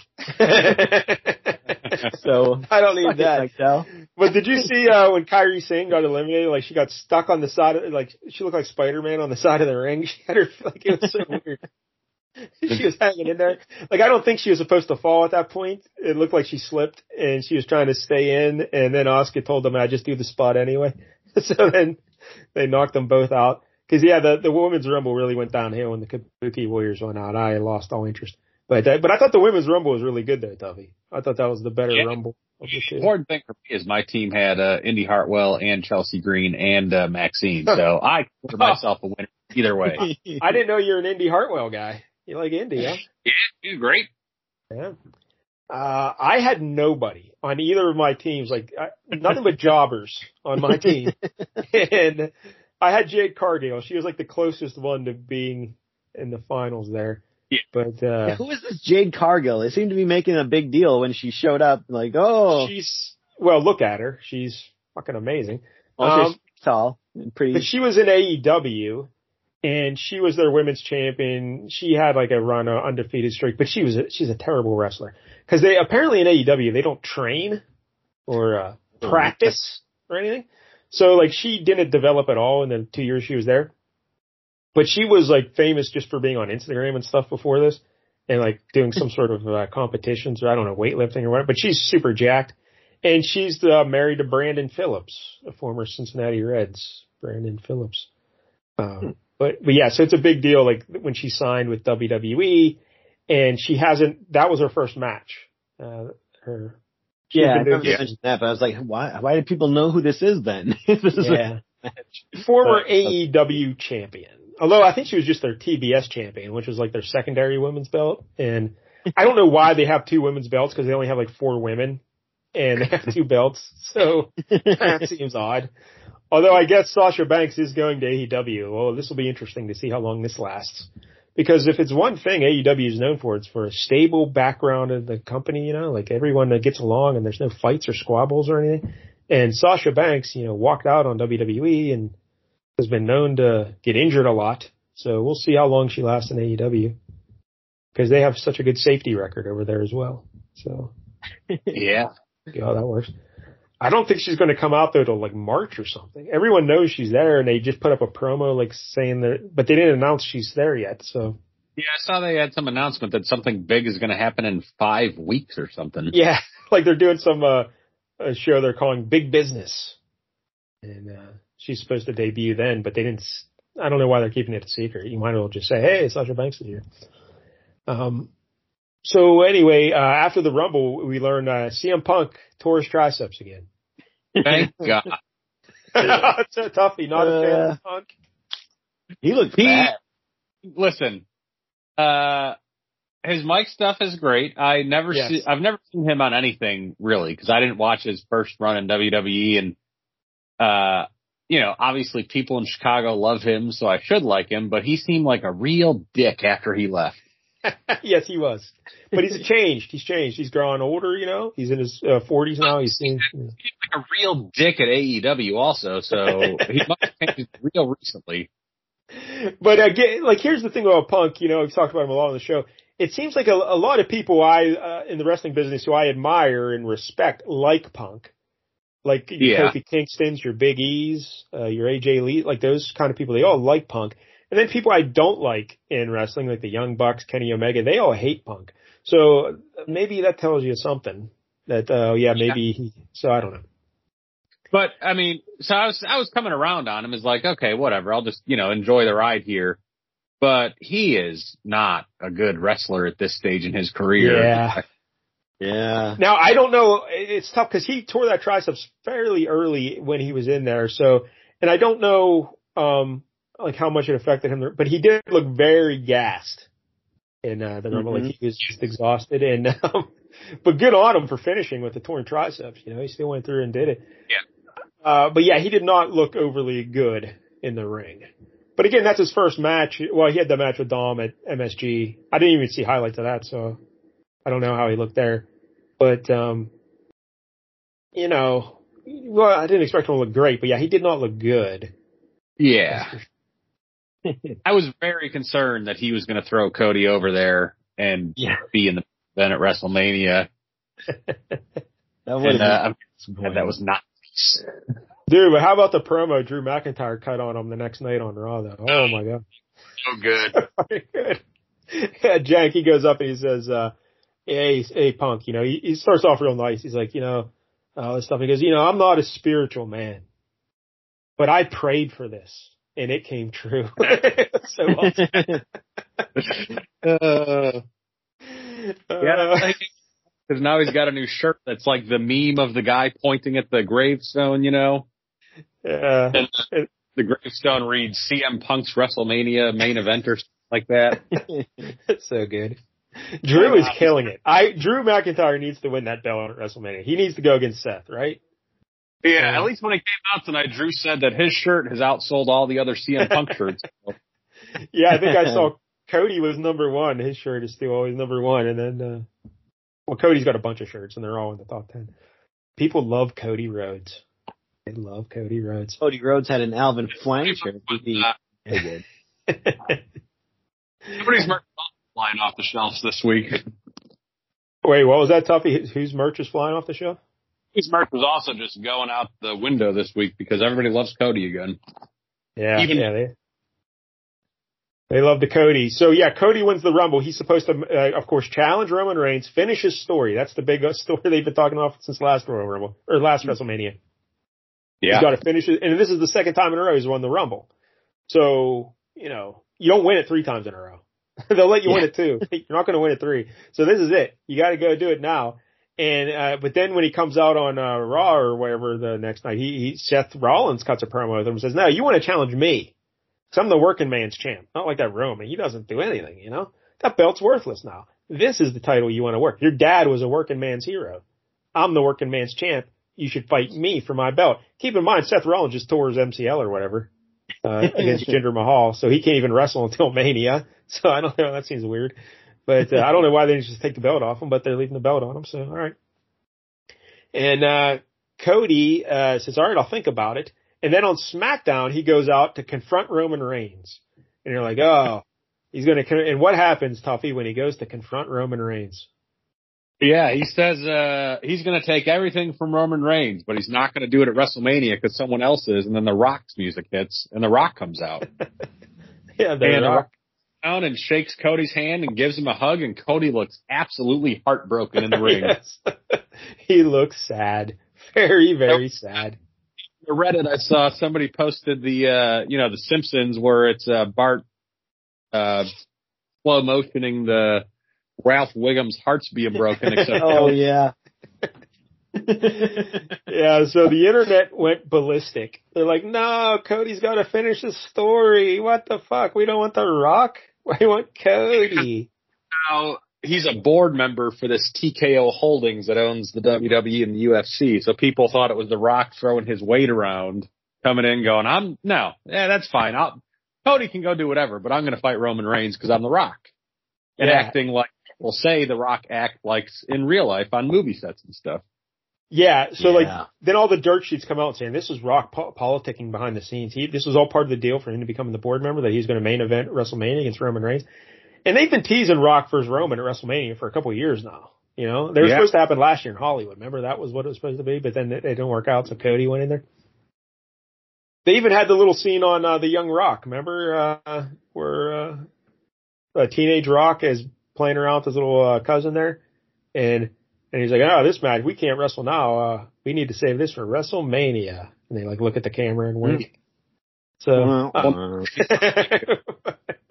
So I don't need that. Michael. But did you see uh when Kairi Singh got eliminated? Like she got stuck on the side of like she looked like Spider-Man on the side of the ring. She had her like it was so weird. She was hanging in there. Like I don't think she was supposed to fall at that point. It looked like she slipped and she was trying to stay in. And then Asuka told them, "I just do the spot anyway." So then they knocked them both out. Because yeah, the the women's rumble really went downhill when the Kabuki Warriors went out. I lost all interest. But uh, but I thought the women's rumble was really good though, Tuffy. I thought that was the better Yeah. rumble of the The two. important thing for me is my team had uh, Indy Hartwell and Chelsea Green and uh, Maxine, so I consider myself a winner either way. I didn't know you're an Indy Hartwell guy. You like Indy, huh? Yeah, she's great. Yeah. Uh, I had nobody on either of my teams, like I, nothing but jobbers on my team. And I had Jade Cargill. She was like the closest one to being in the finals there. Yeah. But, uh, Who is this Jade Cargill? They seemed to be making a big deal when she showed up. Like, oh, she's, well, look at her. She's fucking amazing. well, Um, she's tall and pretty. But she was in A E W, and she was their women's champion. She had like a run, an undefeated streak, but she was a, she's a terrible wrestler. Because they apparently in A E W they don't train or uh, practice or anything. So like she didn't develop at all in the two years she was there. But she was like famous just for being on Instagram and stuff before this, and like doing some sort of uh, competitions or I don't know weightlifting or whatever. But she's super jacked. And she's uh, married to Brandon Phillips, a former Cincinnati Reds, Brandon Phillips. Um, but, but yeah, so it's a big deal, like when she signed with W W E, and she hasn't, that was her first match. Uh, her, she's yeah, I been doing- remember you mentioned that, but I was like, why, why do people know who this is then? This is yeah. a match. Former But- A E W champion. Although I think she was just their T B S champion, which was like their secondary women's belt. And I don't know why they have two women's belts because they only have like four women and they have two belts. So that seems odd. Although I guess Sasha Banks is going to A E W. Well, this will be interesting to see how long this lasts. Because if it's one thing A E W is known for, it's for a stable background of the company, you know, like everyone that gets along and there's no fights or squabbles or anything. And Sasha Banks, you know, walked out on W W E and has been known to get injured a lot. So we'll see how long she lasts in A E W. Because they have such a good safety record over there as well. So Yeah. see how that works. I don't think she's going to come out though till like March or something. Everyone knows she's there and they just put up a promo like saying that, but they didn't announce she's there yet. So Yeah, I saw they had some announcement that something big is going to happen in five weeks or something. yeah, like they're doing some, uh, a show they're calling Big Business. And, uh, she's supposed to debut then, but they didn't, s- I don't know why they're keeping it a secret. You might as well just say, hey, Sasha Banks is here. Um, so anyway, uh, after the Rumble, we learned, uh, C M Punk tore his triceps again. Thank God. It's a toughie, not a fan Uh, of Punk. He looked He- bad. Listen, uh, his mic stuff is great. I never Yes. see, I've never seen him on anything really because I didn't watch his first run in W W E and, uh, you know, obviously people in Chicago love him, so I should like him, but he seemed like a real dick after he left. Yes, he was. But he's changed. He's changed. He's grown older, you know. He's in his uh, forties now. He's seen. He's like a real dick at A E W also, so he must have changed real recently. But again, like here's the thing about Punk. You know, we've talked about him a lot on the show. It seems like a, a lot of people I uh, in the wrestling business who I admire and respect like Punk. Like your Yeah. Kofi Kingston's, your Big E's, uh, your A J Lee, like those kind of people. They all like Punk. And then people I don't like in wrestling, like the Young Bucks, Kenny Omega, they all hate Punk. So maybe that tells you something that, uh, yeah, maybe, yeah. He, so I don't know. But, I mean, so I was, I was coming around on him as like, okay, whatever, I'll just, you know, enjoy the ride here. But he is not a good wrestler at this stage in his career. Yeah. Yeah. Now, I don't know, it's tough because he tore that triceps fairly early when he was in there. So, and I don't know, um, like how much it affected him, but he did look very gassed in uh, the Rumble. Mm-hmm. Like he was just exhausted, and um, but good on him for finishing with the torn triceps. You know, he still went through and did it. Yeah. Uh, but yeah, he did not look overly good in the ring. But again, that's his first match. Well, he had the match with Dom at M S G. I didn't even see highlights of that, so I don't know how he looked there. But um, you know, well, I didn't expect him to look great, but yeah, he did not look good. Yeah. I was very concerned that he was going to throw Cody over there and yeah. be in the event at WrestleMania. that, and, uh, and that was not. Dude, but how about the promo Drew McIntyre cut on him the next night on Raw, though? Oh, my God. So good. good. Yeah, Jank, he goes up and he says, uh, hey, hey, Punk, you know, he, he starts off real nice. He's like, you know, all this stuff. He goes, you know, I'm not a spiritual man, but I prayed for this. And it came true. so awesome. uh, yeah, because now he's got a new shirt that's like the meme of the guy pointing at the gravestone, you know? Yeah. And the, the gravestone reads C M Punk's WrestleMania main event or something like that. That's so good. Drew is killing it. I Drew McIntyre needs to win that belt at WrestleMania. He needs to go against Seth, right? Yeah, at least when he came out tonight, Drew said that his shirt has outsold all the other C M Punk shirts. Yeah, I think I saw Cody was number one. His shirt is still always number one. And then, uh, well, Cody's got a bunch of shirts and they're all in the top ten. People love Cody Rhodes. They love Cody Rhodes. Cody Rhodes had an Alvin Flang shirt. He did. Somebody's merch flying off the shelves this week. Wait, what was that, Tuffy? Whose merch is flying off the shelf? His merch was also just going out the window this week because everybody loves Cody again. Yeah, Even, yeah, they, they love the Cody. So yeah, Cody wins the Rumble. He's supposed to, uh, of course, challenge Roman Reigns, finish his story. That's the big story they've been talking about since last Royal Rumble or last mm-hmm. WrestleMania. Yeah, he's got to finish it, and this is the second time in a row he's won the Rumble. So you know, you don't win it three times in a row. They'll let you yeah. win it two. You're not going to win it three. So this is it. You got to go do it now. And, uh, but then when he comes out on, uh, Raw or whatever the next night, he, he, Seth Rollins cuts a promo with him and says, no, you want to challenge me. Cause I'm the working man's champ. Not like that Roman. He doesn't do anything, you know? That belt's worthless now. This is the title you want to work. Your dad was a working man's hero. I'm the working man's champ. You should fight me for my belt. Keep in mind, Seth Rollins just tore his M C L or whatever, uh, against Jinder Mahal. So he can't even wrestle until Mania. So I don't know. That seems weird. But uh, I don't know why they didn't just take the belt off him, but they're leaving the belt on him. So, all right. And uh Cody uh says, all right, I'll think about it. And then on SmackDown, he goes out to confront Roman Reigns. And you're like, oh, he's going to con- – and what happens, Tuffy, when he goes to confront Roman Reigns? Yeah, he says uh he's going to take everything from Roman Reigns, but he's not going to do it at WrestleMania because someone else is. And then The Rock's music hits, and The Rock comes out. yeah, The and Rock. Down and shakes Cody's hand and gives him a hug, and Cody looks absolutely heartbroken in the ring. Yes. He looks sad. Very, very sad. On Reddit, I saw somebody posted the, uh, you know, the Simpsons where it's, uh, Bart, uh, slow motioning the Ralph Wiggum's hearts being broken. Except oh, yeah. Yeah, so the internet went ballistic. They're like, no, Cody's got to finish his story. What the fuck? We don't want The Rock. We want Cody. Now, he's a board member for this T K O Holdings that owns the W W E and the U F C. So people thought it was The Rock throwing his weight around, coming in going, I'm, no, yeah, that's fine. I'll, Cody can go do whatever, but I'm going to fight Roman Reigns because I'm The Rock. And yeah. acting like, we'll say The Rock act like in real life on movie sets and stuff. Yeah, so yeah. like, then all the dirt sheets come out saying this was Rock po- politicking behind the scenes. He, this was all part of the deal for him to become the board member, that he's going to main event WrestleMania against Roman Reigns. And they've been teasing Rock versus Roman at WrestleMania for a couple of years now. You know, they were yeah. supposed to happen last year in Hollywood. Remember, that was what it was supposed to be, but then it, it didn't work out, so Cody went in there. They even had the little scene on uh, the Young Rock. Remember uh, where uh, uh, teenage Rock is playing around with his little uh, cousin there, and and he's like, "Oh, this match we can't wrestle now. Uh, we need to save this for WrestleMania." And they like look at the camera and wink. Mm. So. Uh,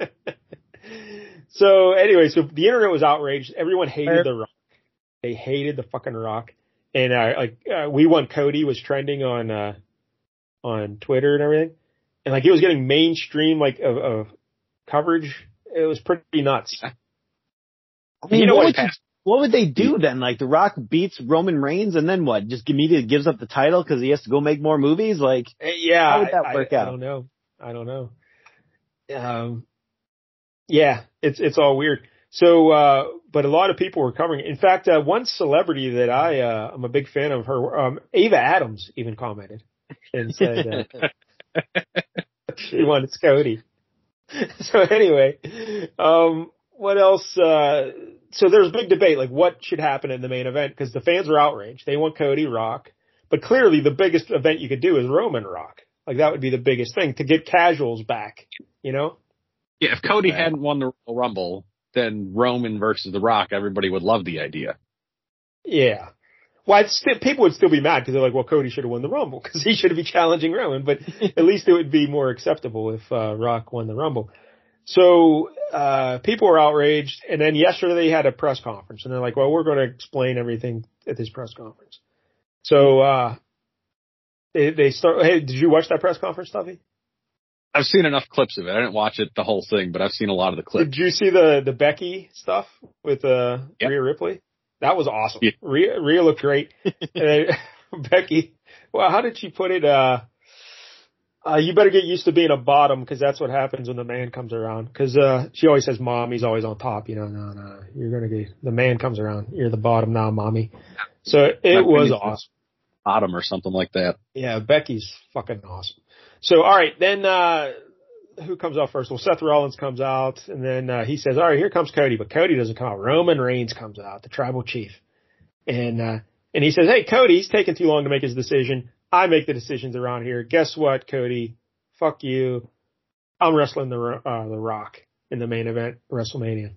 So anyway, so the internet was outraged. Everyone hated The Rock. They hated the fucking Rock. And uh, like uh, We Want Cody was trending on uh, on Twitter and everything, and like it was getting mainstream like of, of coverage. It was pretty nuts. I mean, you know what? Would you, what would they do then? Like The Rock beats Roman Reigns, and then what? Just immediately gives up the title because he has to go make more movies? Like, yeah, how would that work I, out? I don't know. I don't know. Um. Yeah, it's it's all weird. So, uh, but a lot of people were covering it. In fact, uh, one celebrity that I uh, I'm a big fan of her, um, Ava Adams, even commented and said uh, she wanted Cody. So anyway, um, what else? Uh, so there's a big debate, like what should happen in the main event because the fans were outraged. They want Cody Rock, but clearly the biggest event you could do is Roman Rock. Like that would be the biggest thing to get casuals back, you know. Yeah, if Cody right. hadn't won the Royal Rumble, then Roman versus The Rock, everybody would love the idea. Yeah. Well, I'd st- people would still be mad because they're like, well, Cody should have won the Rumble because he should be challenging Roman, but at least it would be more acceptable if uh, Rock won the Rumble. So uh people were outraged, and then yesterday they had a press conference, and they're like, well, we're going to explain everything at this press conference. So uh they, they start. Hey, did you watch that press conference, Stuffy? I've seen enough clips of it. I didn't watch it the whole thing, but I've seen a lot of the clips. Did you see the the Becky stuff with uh, yep. Rhea Ripley? That was awesome. Yeah. Rhea, Rhea looked great. And then Becky, well, how did she put it? Uh, uh, you better get used to being a bottom because that's what happens when the man comes around. Because uh, she always says, "Mommy's always on top." You know, no, no, you're gonna get the man comes around. You're the bottom now, mommy. So it was awesome. Bottom or something like that. Yeah, Becky's fucking awesome. So, all right, then uh who comes out first? Well, Seth Rollins comes out, and then uh, he says, all right, here comes Cody. But Cody doesn't come out. Roman Reigns comes out, the tribal chief. And uh and he says, hey, Cody, he's taking too long to make his decision. I make the decisions around here. Guess what, Cody? Fuck you. I'm wrestling the uh, the Rock in the main event, WrestleMania.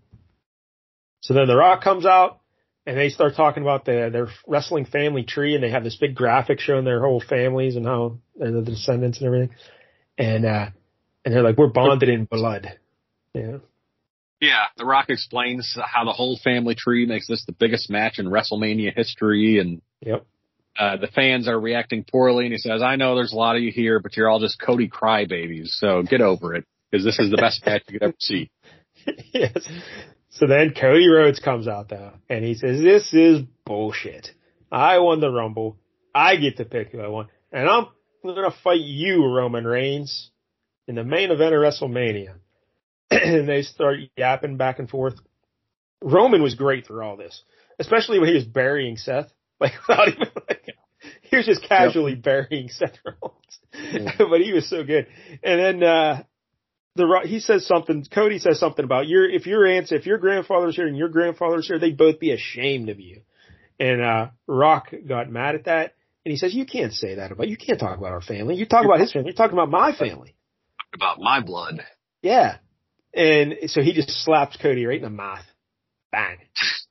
So then the Rock comes out, and they start talking about the, their wrestling family tree, and they have this big graphic showing their whole families and how they're the descendants and everything. And, uh, and they're like, we're bonded in blood. Yeah. Yeah. The Rock explains how the whole family tree makes this the biggest match in WrestleMania history. And, yep. uh, the fans are reacting poorly. And he says, I know there's a lot of you here, but you're all just Cody crybabies. So get over it because this is the best match you could ever see. Yes. So then Cody Rhodes comes out though, and he says, this is bullshit. I won the Rumble. I get to pick who I want. And I'm going to fight you, Roman Reigns, in the main event of WrestleMania. And they start yapping back and forth. Roman was great through all this, especially when he was burying Seth. Like, without even, like, he was just casually yep. burying Seth Rollins. Yeah. But he was so good. And then, uh, The, he says something, Cody says something about your, if your aunts, if your grandfather's here and your grandfather's here, they'd both be ashamed of you. And, uh, Rock got mad at that. And he says, you can't say that about, you can't talk about our family. You talk about his family. You're talking about my family. About my blood. Yeah. And so he just slaps Cody right in the mouth. Bang.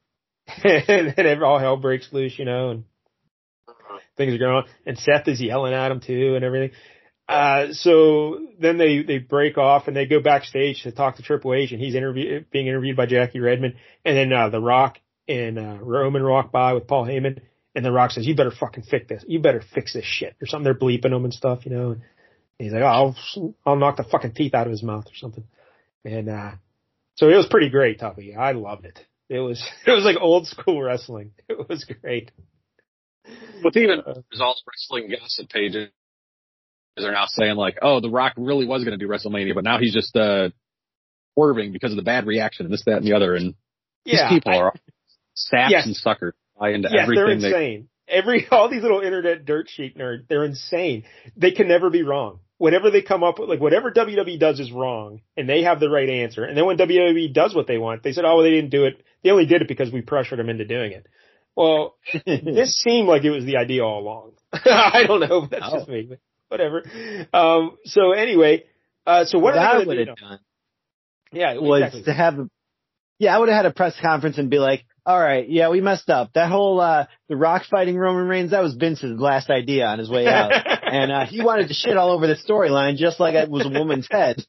And then all hell breaks loose, you know, and things are going on. And Seth is yelling at him too and everything. Uh, so then they, they break off and they go backstage to talk to Triple H, and he's interview, being interviewed by Jackie Redmond. And then, uh, The Rock and, uh, Roman walk by with Paul Heyman, and The Rock says, you better fucking fix this. You better fix this shit or something. They're bleeping him and stuff, you know, and he's like, oh, I'll, I'll knock the fucking teeth out of his mouth or something. And, uh, so it was pretty great, Tuffy. I loved it. It was, it was like old school wrestling. It was great. But even, uh, there's all the wrestling gossip pages. They're now saying like, oh, The Rock really was going to do WrestleMania, but now he's just uh swerving because of the bad reaction and this, that, and the other. And yeah, these people I, are saps yes. and suckers. Buy into yes, everything. They're insane. They... Every all these little internet dirt sheet nerds, they're insane. They can never be wrong. Whatever they come up with, like whatever W W E does is wrong, and they have the right answer. And then when W W E does what they want, they said, oh, well, they didn't do it. They only did it because we pressured them into doing it. Well, this seemed like it was the idea all along. I don't know, but that's oh. just me. whatever. Um, so anyway, uh, so what, what I are they would going have to do? done Yeah, was exactly. to have, yeah, I would have had a press conference and be like, all right, yeah, we messed up. That whole, uh, The Rock fighting Roman Reigns, that was Vince's last idea on his way out. And, uh, he wanted to shit all over the storyline just like it was a woman's head.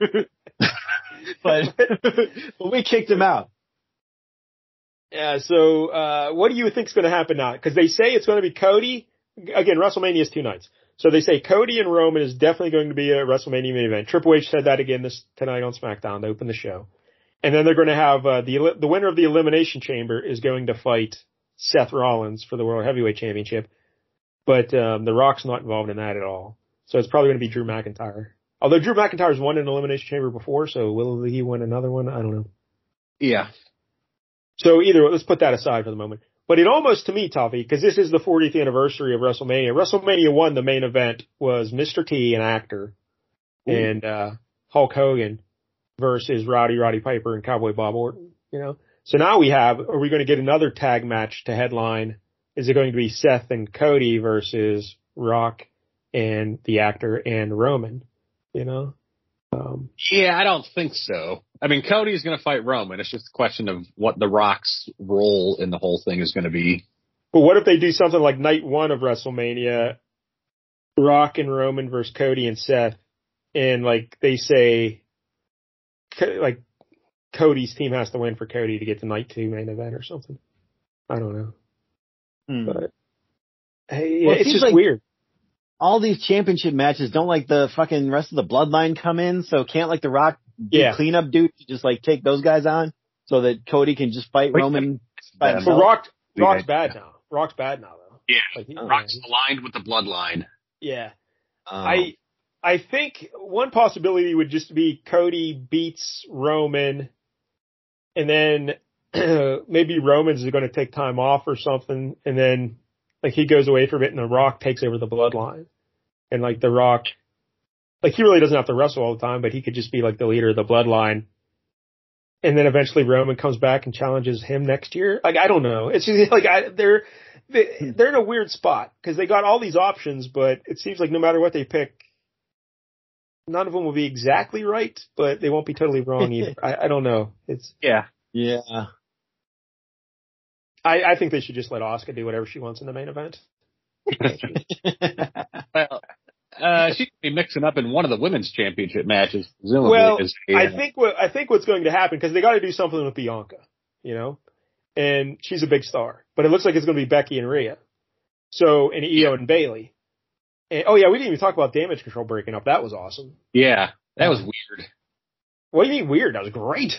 but, but we kicked him out. Yeah, so, uh, what do you think is going to happen now? Because they say it's going to be Cody. Again, WrestleMania is two nights. So they say Cody and Roman is definitely going to be a WrestleMania main event. Triple H said that again this tonight on SmackDown to open the show. And then they're going to have, uh, the, the winner of the Elimination Chamber is going to fight Seth Rollins for the World Heavyweight Championship. But, um, The Rock's not involved in that at all. So it's probably going to be Drew McIntyre. Although Drew McIntyre's won an Elimination Chamber before, so will he win another one? I don't know. Yeah. So either, let's put that aside for the moment. But it almost, to me, Toffee, because this is the fortieth anniversary of WrestleMania. WrestleMania one, the main event was Mister T, an actor, Ooh. and, uh, Hulk Hogan versus Rowdy Roddy Piper and Cowboy Bob Orton, you know? So now we have, are we going to get another tag match to headline? Is it going to be Seth and Cody versus Rock and the actor and Roman, you know? Um, yeah, I don't think so. I mean, Cody's going to fight Roman. It's just a question of what The Rock's role in the whole thing is going to be. But what if they do something like night one of WrestleMania, Rock and Roman versus Cody and Seth, and like they say, like Cody's team has to win for Cody to get the night two main event or something. I don't know. Hmm. But hey, well, it it's just like weird. All these championship matches don't like the fucking rest of the bloodline come in, so can't like The Rock do yeah. cleanup duty to just like take those guys on so that Cody can just fight Wait, Roman by himself? But Rock, Rock's bad now. Rock's bad now though. Yeah, like, he, Rock's yeah. aligned with the bloodline. Yeah, um, I I think one possibility would just be Cody beats Roman, and then maybe Roman's going to take time off or something, and then like he goes away for a bit, and The Rock takes over the bloodline, and like The Rock, like he really doesn't have to wrestle all the time, but he could just be like the leader of the bloodline, and then eventually Roman comes back and challenges him next year. Like I don't know, it's just like I, they're they're in a weird spot because they got all these options, but it seems like no matter what they pick, none of them will be exactly right, but they won't be totally wrong either. I, I don't know. It's yeah, yeah. I, I think they should just let Asuka do whatever she wants in the main event. well, uh, she could be mixing up in one of the women's championship matches. Presumably, well, yeah. I think what I think what's going to happen because they got to do something with Bianca, you know, and she's a big star, but it looks like it's going to be Becky and Rhea, so and Io and Bayley. And, oh yeah, we didn't even talk about Damage Control breaking up. That was awesome. Yeah, that was weird. What do you mean weird? That was great.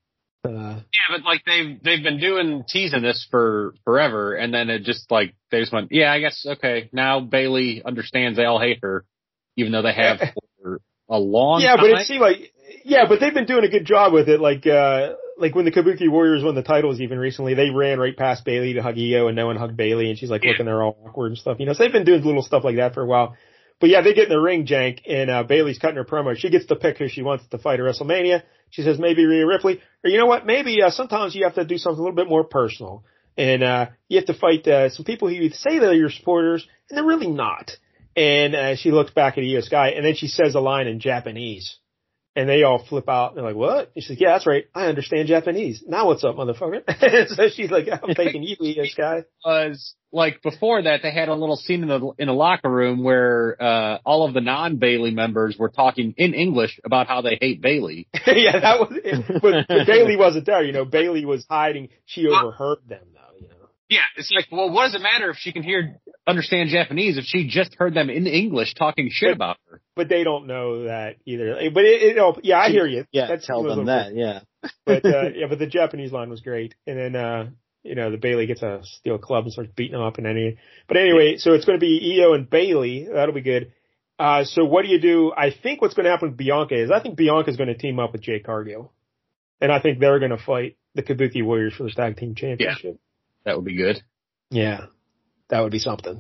Uh, yeah, but like they've they've been doing teasing this for forever, and then it just like they just went, yeah, I guess okay. Now Bayley understands they all hate her, even though they have for a long yeah, time. Yeah, but it seemed like yeah, but they've been doing a good job with it. Like uh, like when the Kabuki Warriors won the titles, even recently, they ran right past Bayley to hug Io, and no one hugged Bayley, and she's like yeah. looking there all awkward and stuff. You know, so they've been doing little stuff like that for a while. But yeah, they get in the ring, Jank, and uh, Bayley's cutting her promo. She gets to pick who she wants to fight at WrestleMania. She says maybe Rhea Ripley, or you know what? Maybe uh, sometimes you have to do something a little bit more personal, and uh, you have to fight uh, some people who say they're your supporters, and they're really not. And uh, she looks back at Io Sky, and then she says a line in Japanese, and they all flip out. And they're like, "What?" And she's like, "Yeah, that's right. I understand Japanese. Now what's up, motherfucker?" So she's like, "I'm taking you, Io Sky." Was like before that, they had a little scene in the in the locker room where uh all of the non-Bayley members were talking in English about how they hate Bayley. Yeah, that was it. But, but Bayley wasn't there. You know, Bayley was hiding. She overheard them, though. You know. Yeah, it's like, well, what does it matter if she can hear understand Japanese if she just heard them in English talking shit but, about her? But they don't know that either. But it, it oh, yeah, I hear you. Yeah, That's tell them that. Bit. Yeah. But uh, yeah, but the Japanese line was great, and then. uh You know, the Bayley gets a steel club and starts beating him up and any, but anyway, so it's going to be Io and Bayley. That'll be good. Uh, so what do you do? I think what's going to happen with Bianca is I think Bianca's going to team up with Jade Cargill. And I think they're going to fight the Kabuki Warriors for the tag team championship. Yeah, that would be good. Yeah. That would be something.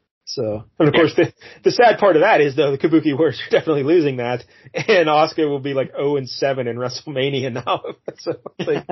So, and of course, the, the sad part of that is though, the Kabuki Warriors are definitely losing that and Asuka will be like oh and seven in WrestleMania now. So it's like,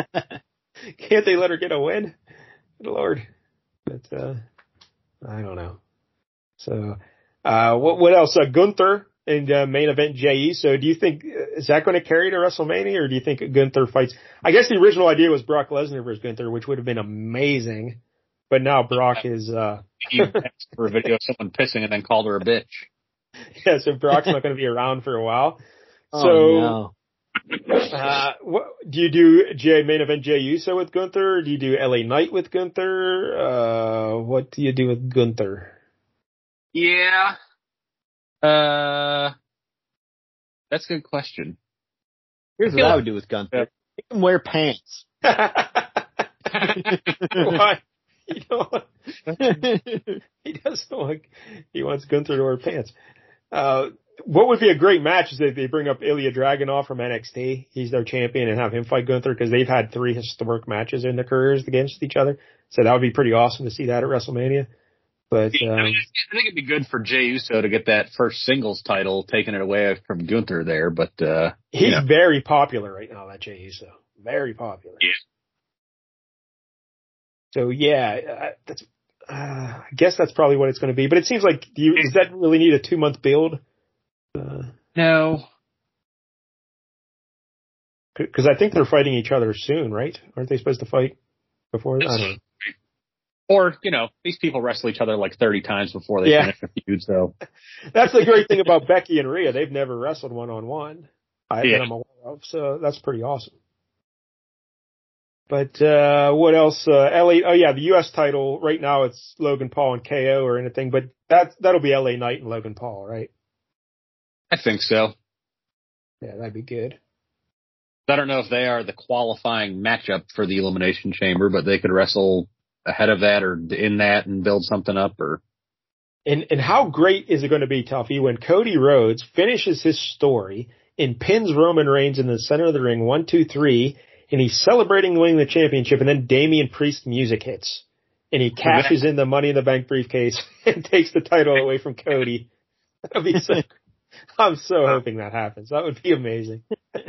can't they let her get a win? Good Lord. But, uh, I don't know. So, Uh, what, what else? Uh, Gunther in uh, main event Jey Uso. Do you think, is that going to carry to WrestleMania, or do you think Gunther fights? I guess the original idea was Brock Lesnar versus Gunther, which would have been amazing. But now Brock is, uh, he asked for a video of someone pissing and then called her a bitch. Yeah, so Brock's not going to be around for a while. Oh, so, no. uh, what, do you do Jay main event Jey Uso with Gunther? Or do you do L A Knight with Gunther? Uh, what do you do with Gunther? Yeah. Uh, that's a good question. Here's what I would do with Gunther. Yeah. Make him wear pants. Why? You know, he doesn't like, he wants Gunther to wear pants. Uh, what would be a great match is if they bring up Ilya Dragunov from N X T. He's their champion, and have him fight Gunther, because they've had three historic matches in their careers against each other. So that would be pretty awesome to see that at WrestleMania. But Yeah, um, I, mean, I think it'd be good for Jey Uso to get that first singles title, taking it away from Gunther there. But uh, he's you know. very popular right now, that Jey Uso. Very popular. Yeah. So yeah, uh, that's. Uh, I guess that's probably what it's going to be. But it seems like, do you, does that really need a two month build? Uh, No. Because I think they're fighting each other soon, right? Aren't they supposed to fight before? I don't know. Or, you know, these people wrestle each other like thirty times before they Yeah. finish a feud, so. That's the great thing about Becky and Rhea. They've never wrestled one on one. I Yeah. that I'm aware of. So that's pretty awesome. But uh what else? Uh, L A. Oh yeah, the U S title right now it's Logan Paul and K O or anything, but that that'll be L A Knight and Logan Paul, right? I think so. Yeah, that'd be good. I don't know if they are the qualifying matchup for the Elimination Chamber, but they could wrestle ahead of that or in that and build something up. Or And and how great is it going to be, Tuffy, when Cody Rhodes finishes his story and pins Roman Reigns in the center of the ring, one, two, three, and he's celebrating winning the championship, and then Damian Priest music hits, and he cashes in the Money in the Bank briefcase and takes the title away from Cody. That'd be so. I'm so hoping that happens. That would be amazing.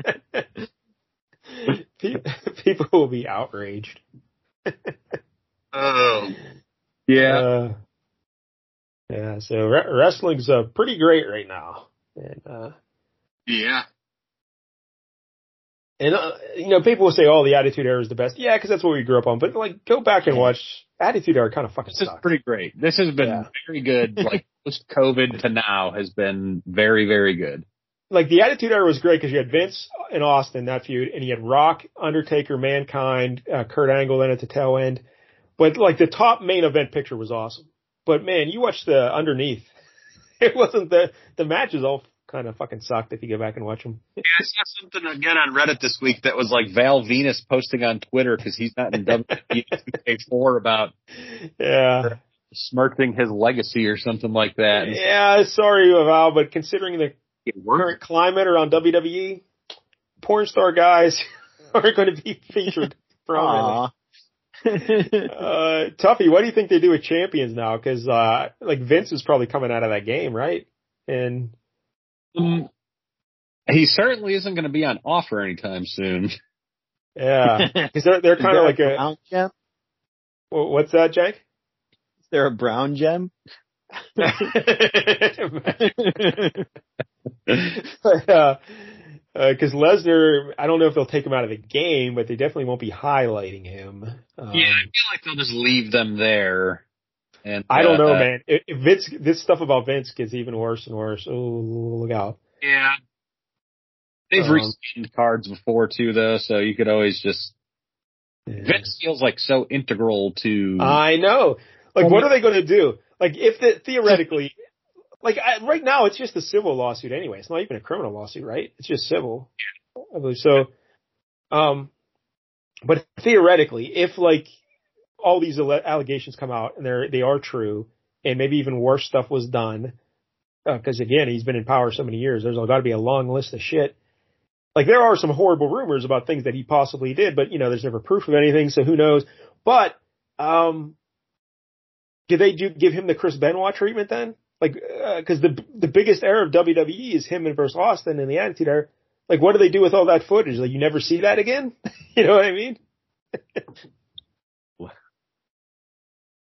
People will be outraged. Oh, yeah, uh, yeah. So re- wrestling's uh, pretty great right now, and uh, yeah. And, uh, you know, people will say, oh, the Attitude Era is the best. Yeah, because that's what we grew up on. But, like, go back and watch. Attitude Era kind of fucking This is sucks. pretty great. This has been Yeah. very good. Like, post-COVID to now has been very, very good. Like, the Attitude Era was great because you had Vince and Austin, that feud, and you had Rock, Undertaker, Mankind, uh, Kurt Angle then at the tail end. But, like, the top main event picture was awesome. But, man, you watch the underneath. It wasn't the, the matches all kind of fucking sucked if you go back and watch them. Yeah, I saw something again on Reddit this week that was like Val Venus posting on Twitter because he's not in W W E two K four about Yeah. smirking his legacy or something like that. Yeah, sorry, Val, but considering the It worked. current climate around W W E, porn star guys aren't going to be featured prominently. uh, Tuffy, what do you think they do with champions now? Because uh, like Vince is probably coming out of that game, right? And Um, he certainly isn't going to be on offer anytime soon. yeah, because they're they're kind of like a brown gem? wh- what's that, Jake? Is there a brown gem? uh, because Lesnar, I don't know if they'll take him out of the game, but they definitely won't be highlighting him. Um, Yeah, I feel like they'll just leave them there. And I don't know, uh, man. If if Vince, this stuff about Vince gets even worse and worse. Oh, look out! Yeah. They've Um, received cards before too, though, so you could always just. Yeah. Vince feels like so integral to. I know. Like, what are they going to do? Like, if the, theoretically, like I, right now, it's just a civil lawsuit anyway. It's not even a criminal lawsuit, right? It's just civil. I believe so. Um, but theoretically, if like all these alle- allegations come out and they're they are true, and maybe even worse stuff was done, because again, he's been in power so many years. There's got to be a long list of shit. Like, there are some horrible rumors about things that he possibly did, but, you know, there's never proof of anything, so who knows. But, um, did they do, give him the Chris Benoit treatment then? Like, uh 'cause the, the biggest era of W W E is him and versus Austin in the Attitude Era. Like, what do they do with all that footage? Like, you never see that again? You know what I mean?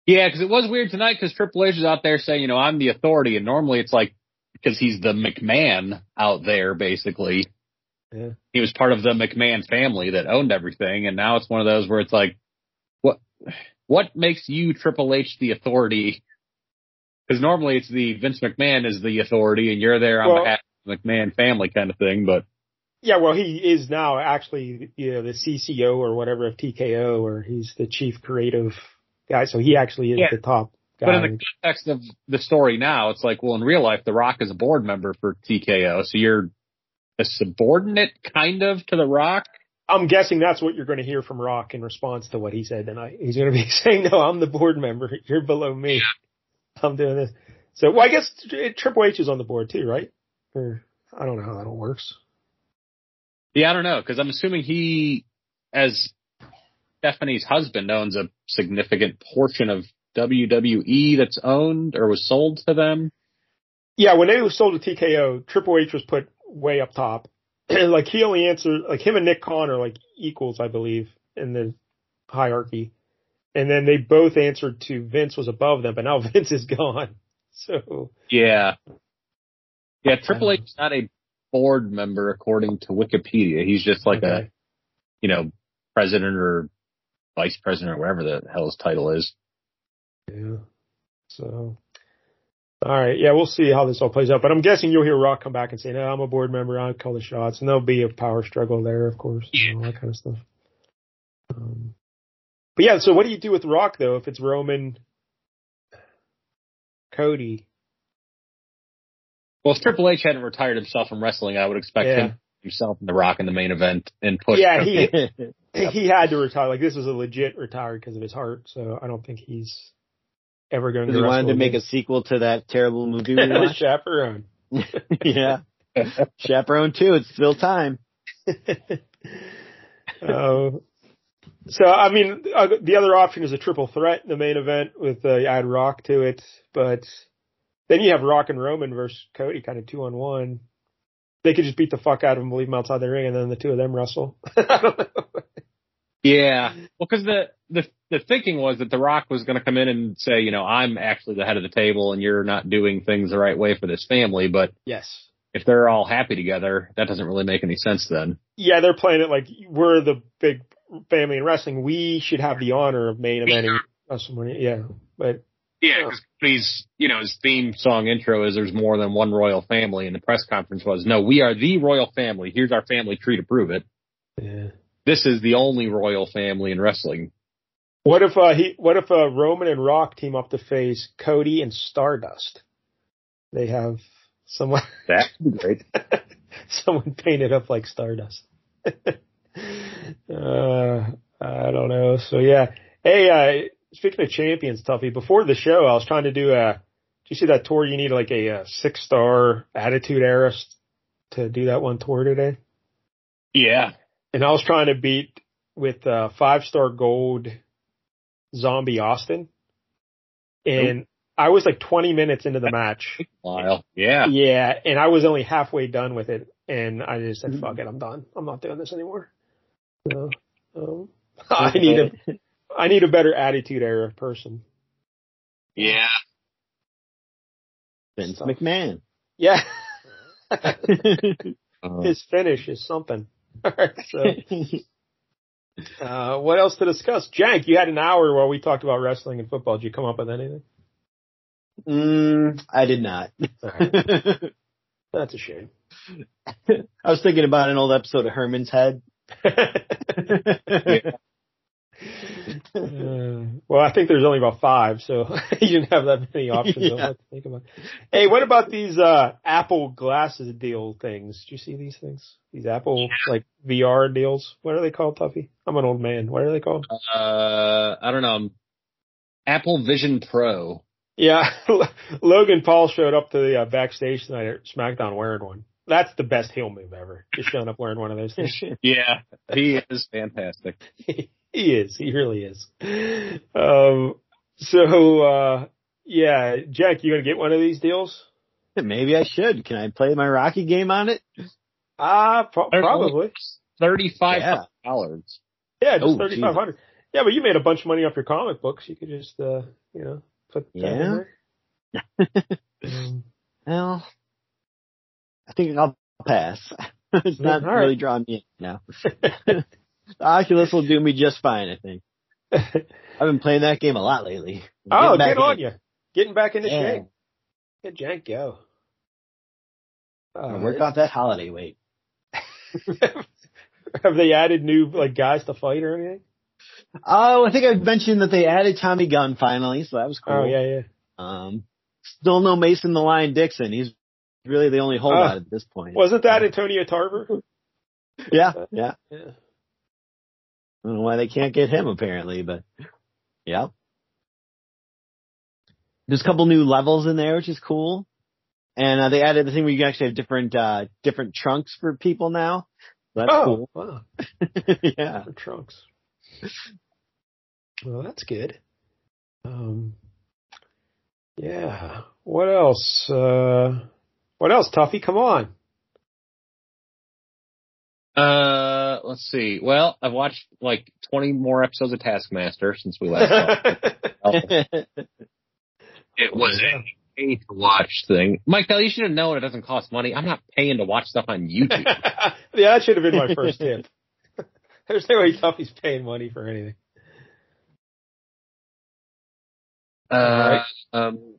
Yeah, because it was weird tonight because Triple H is out there saying, you know, I'm the authority, and normally it's like because he's the McMahon out there, basically. Yeah. He was part of the McMahon family that owned everything, and now it's one of those where it's like, what what makes you Triple H the authority? Because normally it's the Vince McMahon is the authority, and you're there on well, behalf of the McMahon family kind of thing. But yeah, well, he is now actually, you know, the C C O or whatever of T K O, or he's the chief creative guy. So he actually is yeah. the top guy. But in the context of the story now, it's like, well, in real life, The Rock is a board member for T K O, so you're a subordinate kind of to The Rock. I'm guessing that's what you're going to hear from Rock in response to what he said tonight. He's going to be saying, no, I'm the board member. You're below me. Yeah. I'm doing this. So, well, I guess Triple H is on the board too, right? Or I don't know how that all works. Yeah, I don't know, because I'm assuming he, as Stephanie's husband, owns a significant portion of W W E that's owned or was sold to them. Yeah, when they were sold to T K O, Triple H was put way up top. Like he only answered, like him and Nick Khan are like equals, I believe, in the hierarchy. And then they both answered to Vince was above them, but now Vince is gone. So yeah, yeah. Triple H is not a board member according to Wikipedia. He's just like okay. a, you know, president or vice president or whatever the hell his title is. Yeah. So, all right. Yeah, we'll see how this all plays out. But I'm guessing you'll hear Rock come back and say, "No, I'm a board member. I call the shots," and there'll be a power struggle there, of course, and all that kind of stuff. Um, But yeah, so what do you do with Rock though if it's Roman, Cody? Well, if Triple H hadn't retired himself from wrestling, I would expect yeah. him himself and The Rock in the main event and push. Yeah, he he had to retire. Like this was a legit retire because of his heart. So I don't think he's ever going to. He wanted to again. make a sequel to that terrible movie we watched. Chaperone. Yeah, Chaperone two. It's still time. uh, So, I mean, uh, the other option is a triple threat in the main event with uh, add Rock to it. But then you have Rock and Roman versus Cody, kind of two on one. They could just beat the fuck out of him, leave him outside the ring, and then the two of them wrestle. I don't know. Yeah. Well, because the, the, the thinking was that The Rock was going to come in and say, you know, I'm actually the head of the table and you're not doing things the right way for this family. But yes. If they're all happy together, that doesn't really make any sense then. Yeah, they're playing it like we're the big family in wrestling. We should have the honor of main eventing WrestleMania. Yeah, but yeah, because he's, you know, his theme song intro is "There's more than one royal family," and the press conference was, "No, we are the royal family. Here's our family tree to prove it." Yeah, this is the only royal family in wrestling. What if uh, he? What if uh, Roman and Rock team up to face Cody and Stardust? They have someone. That would be great. Someone painted up like Stardust. uh, I don't know. So yeah. Hey, uh, speaking of champions, Tuffy, before the show, I was trying to do a, did you see that tour? You need like a, a six star Attitude Era to do that one tour today. Yeah. And I was trying to beat with uh five star gold Zombie Austin. And Ooh. I was like twenty minutes into the match. Wow. Yeah. Yeah. And I was only halfway done with it. And I just said, fuck it, I'm done. I'm not doing this anymore. So, um, I need a, I need a better Attitude Era person. Yeah. Vince so. McMahon. Yeah. uh, His finish is something. All right. So, uh, what else to discuss? Jank, you had an hour while we talked about wrestling and football. Did you come up with anything? Mm, I did not. Right. That's a shame. I was thinking about an old episode of Herman's Head. uh, well, I think there's only about five, so you didn't have that many options. Yeah. To think about. Hey, what about these uh, Apple glasses deal things? Did you see these things? These Apple like V R deals? What are they called, Tuffy? I'm an old man. What are they called? Uh, I don't know. Apple Vision Pro. Yeah, Logan Paul showed up to the uh, backstage tonight at SmackDown wearing one. That's the best heel move ever. Just showing up wearing one of those things. Yeah, he is fantastic. He is. He really is. Um, so, uh, yeah, Jack, you gonna get one of these deals? Maybe I should. Can I play my Rocky game on it? Ah, uh, pro- probably. Thirty-five dollars. Yeah, just oh, thirty-five hundred. Yeah, but you made a bunch of money off your comic books. You could just uh, You know, put that Yeah. in there. um, Well, I think I'll pass. It's not all right. really drawing me in now. The Oculus will do me just fine, I think. I've been playing that game a lot lately. Oh, Getting good on in. you. Getting back into Yeah. shape. Good jank, go. Uh, Work off that holiday weight. have they added new like guys to fight or anything? Oh, I think I mentioned that they added Tommy Gunn finally, so that was cool. Oh yeah, yeah. Um, still no Mason the Lion Dixon. He's really the only holdout Uh, at this point. Wasn't that Antonio Tarver? Yeah, yeah. Yeah. I don't know why they can't get him apparently, but yeah. There's a couple new levels in there, which is cool. And uh, they added the thing where you can actually have different uh different trunks for people now. That's oh, cool. wow. Yeah. Different trunks. Well, that's good. Um, yeah. What else? Uh, what else, Tuffy? Come on. Uh, let's see. Well, I've watched like twenty more episodes of Taskmaster since we last talked. It was a pay to watch thing. Mike, you should have known it doesn't cost money. I'm not paying to watch stuff on YouTube. Yeah, that should have been my first tip. There's no way Tuffy's paying money for anything. Uh, right. um,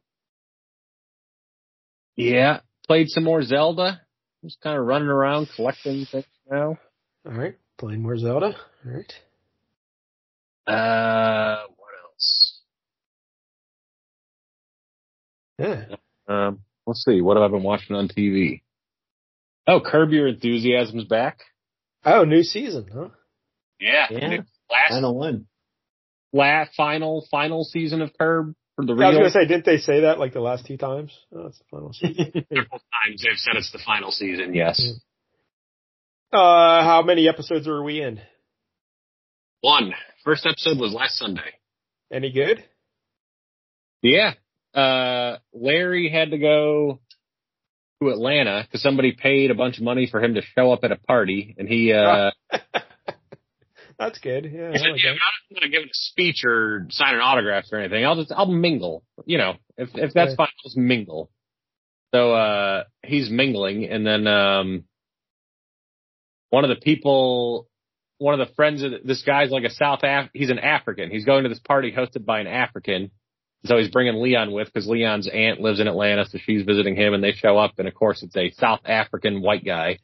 yeah, played some more Zelda. Just kind of running around collecting things now. All right, playing more Zelda. All right. Uh, what else? Yeah. Um, let's see. What have I been watching on T V? Oh, Curb Your Enthusiasm's back. Oh, new season, huh? Yeah. Yeah. Last, Final one. last, final, final season of Curb for the I was real. going to say, didn't they say that like the last two times? Oh, it's the final season. Several times they've said it's the final season. Yes. Yeah. Uh, how many episodes are we in? One. First episode was last Sunday. Any good? Yeah. Uh, Larry had to go to Atlanta because somebody paid a bunch of money for him to show up at a party, and he, uh, That's good. Yeah. he said, I like yeah, that. I'm not going to give a speech or sign an autograph or anything. I'll just, I'll mingle. You know, if, if that's Okay. fine, I'll just mingle. So, uh, he's mingling, and then, um, one of the people, one of the friends of this guy's like a South Af, he's an African. He's going to this party hosted by an African. So he's bringing Leon with because Leon's aunt lives in Atlanta, so she's visiting him, and they show up, and of course it's a South African white guy.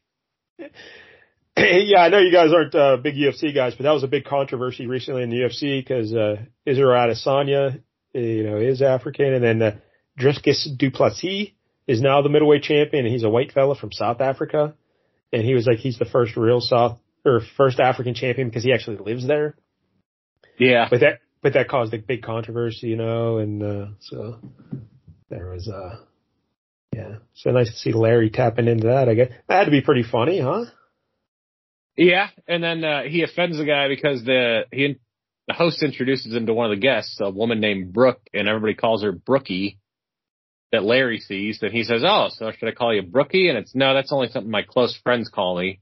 Yeah, I know you guys aren't uh, big U F C guys, but that was a big controversy recently in the U F C because uh, Israel Adesanya, you know, is African, and then uh, Dricus du Plessis is now the middleweight champion, and he's a white fella from South Africa, and he was like he's the first real South or first African champion because he actually lives there. Yeah. But that but that caused a big controversy, you know, and uh, so there was uh, yeah, so nice to see Larry tapping into that. I guess that had to be pretty funny, huh? Yeah, and then uh, he offends the guy because the he the host introduces him to one of the guests, a woman named Brooke, and everybody calls her Brookie. That Larry sees, and he says, "Oh, so should I call you Brookie?" And it's no, that's only something my close friends call me.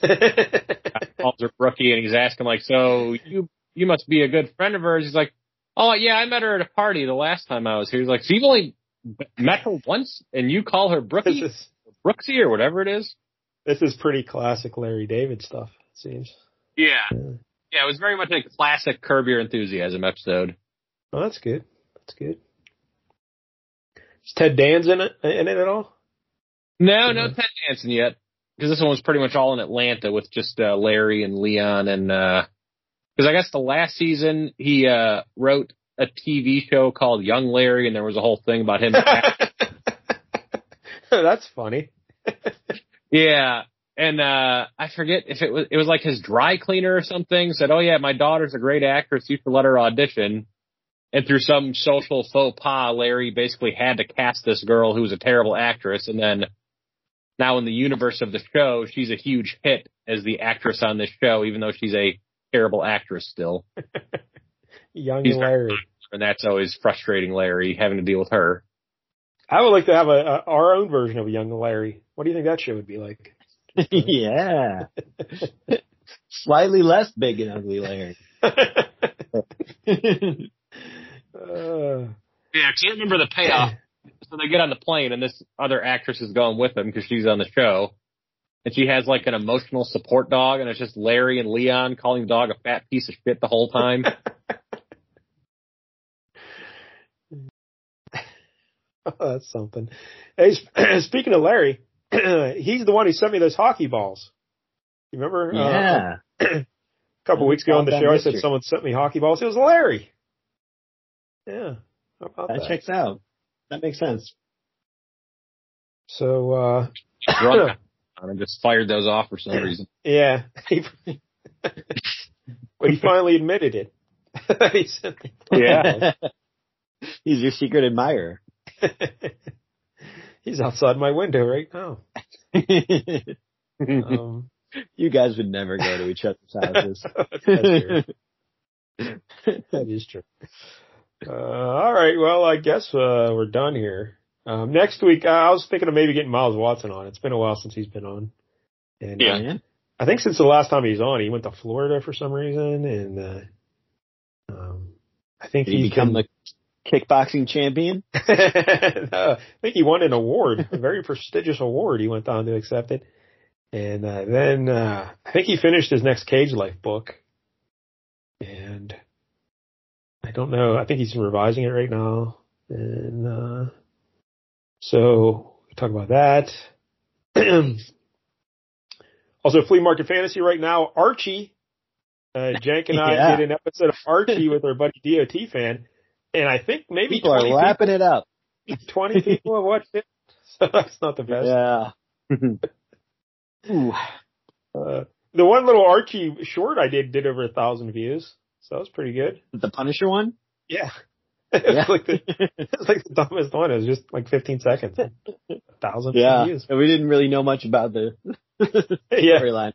Calls her Brookie, and he's asking like, "So you you must be a good friend of hers?" He's like, "Oh yeah, I met her at a party the last time I was here." He's like, "So you've only met her once, and you call her Brookie, This is, Brooksy, or whatever it is?" this is pretty classic Larry David stuff, it seems. Yeah. Yeah. Yeah, it was very much a classic Curb Your Enthusiasm episode. Oh, that's good. That's good. Is Ted Dan's in it in it at all? No, Yeah. no Ted Danson yet, because this one was pretty much all in Atlanta with just uh, Larry and Leon, and because uh, I guess the last season he uh, wrote a T V show called Young Larry, and there was a whole thing about him. That's funny. Yeah, and uh, I forget if it was it was like his dry cleaner or something said, "Oh yeah, my daughter's a great actress. You should let her audition." And through some social faux pas, Larry basically had to cast this girl who was a terrible actress. And then now in the universe of the show, she's a huge hit as the actress on this show, even though she's a terrible actress still. Young He's Larry. And that's always frustrating Larry, having to deal with her. I would like to have a, a our own version of Young Larry. What do you think that show would be like? Yeah. Slightly less big and ugly Larry. Uh, Yeah, 'cause you remember the payoff. So they get on the plane, and this other actress is going with them because she's on the show. And she has like an emotional support dog, and it's just Larry and Leon calling the dog a fat piece of shit the whole time. Oh, that's something. Hey, speaking of Larry, he's the one who sent me those hockey balls. You remember? Yeah. Uh, a couple weeks ago on the show, I said someone sent me hockey balls. It was Larry. Yeah. How about that? That checks out. That makes sense. So, uh, Drunk and just fired those off for some reason. Yeah. But he finally admitted it. He sent me Yeah. He's your secret admirer. He's outside my window right now. Um, you guys would never go to each other's houses. That's true. That is true. Uh, all right. Well, I guess uh, we're done here. Um, next week, uh, I was thinking of maybe getting Miles Watson on. It's been a while since he's been on. And Yeah. uh, I think since the last time he was on, he went to Florida for some reason, and uh, um, I think Did he he's become been... the kickboxing champion. no, I think he won an award, a very prestigious award. He went on to accept it, and uh, then uh, I think he finished his next Cage Life book, and I don't know. I think he's revising it right now, and uh, so we talk about that. Also, Flea Market Fantasy right now. Archie, uh, Jank and I Yeah. did an episode of Archie with our buddy D O T fan, and I think maybe People are twenty lapping it up. people, twenty people have watched it. So that's not the best. Yeah. Ooh. Uh, the one little Archie short I did did over a thousand views, so that was pretty good. The Punisher one? Yeah. It was Yeah. like the, it was like the dumbest one. It was just like fifteen seconds. A thousand Yeah. views. And we didn't really know much about the Yeah. storyline.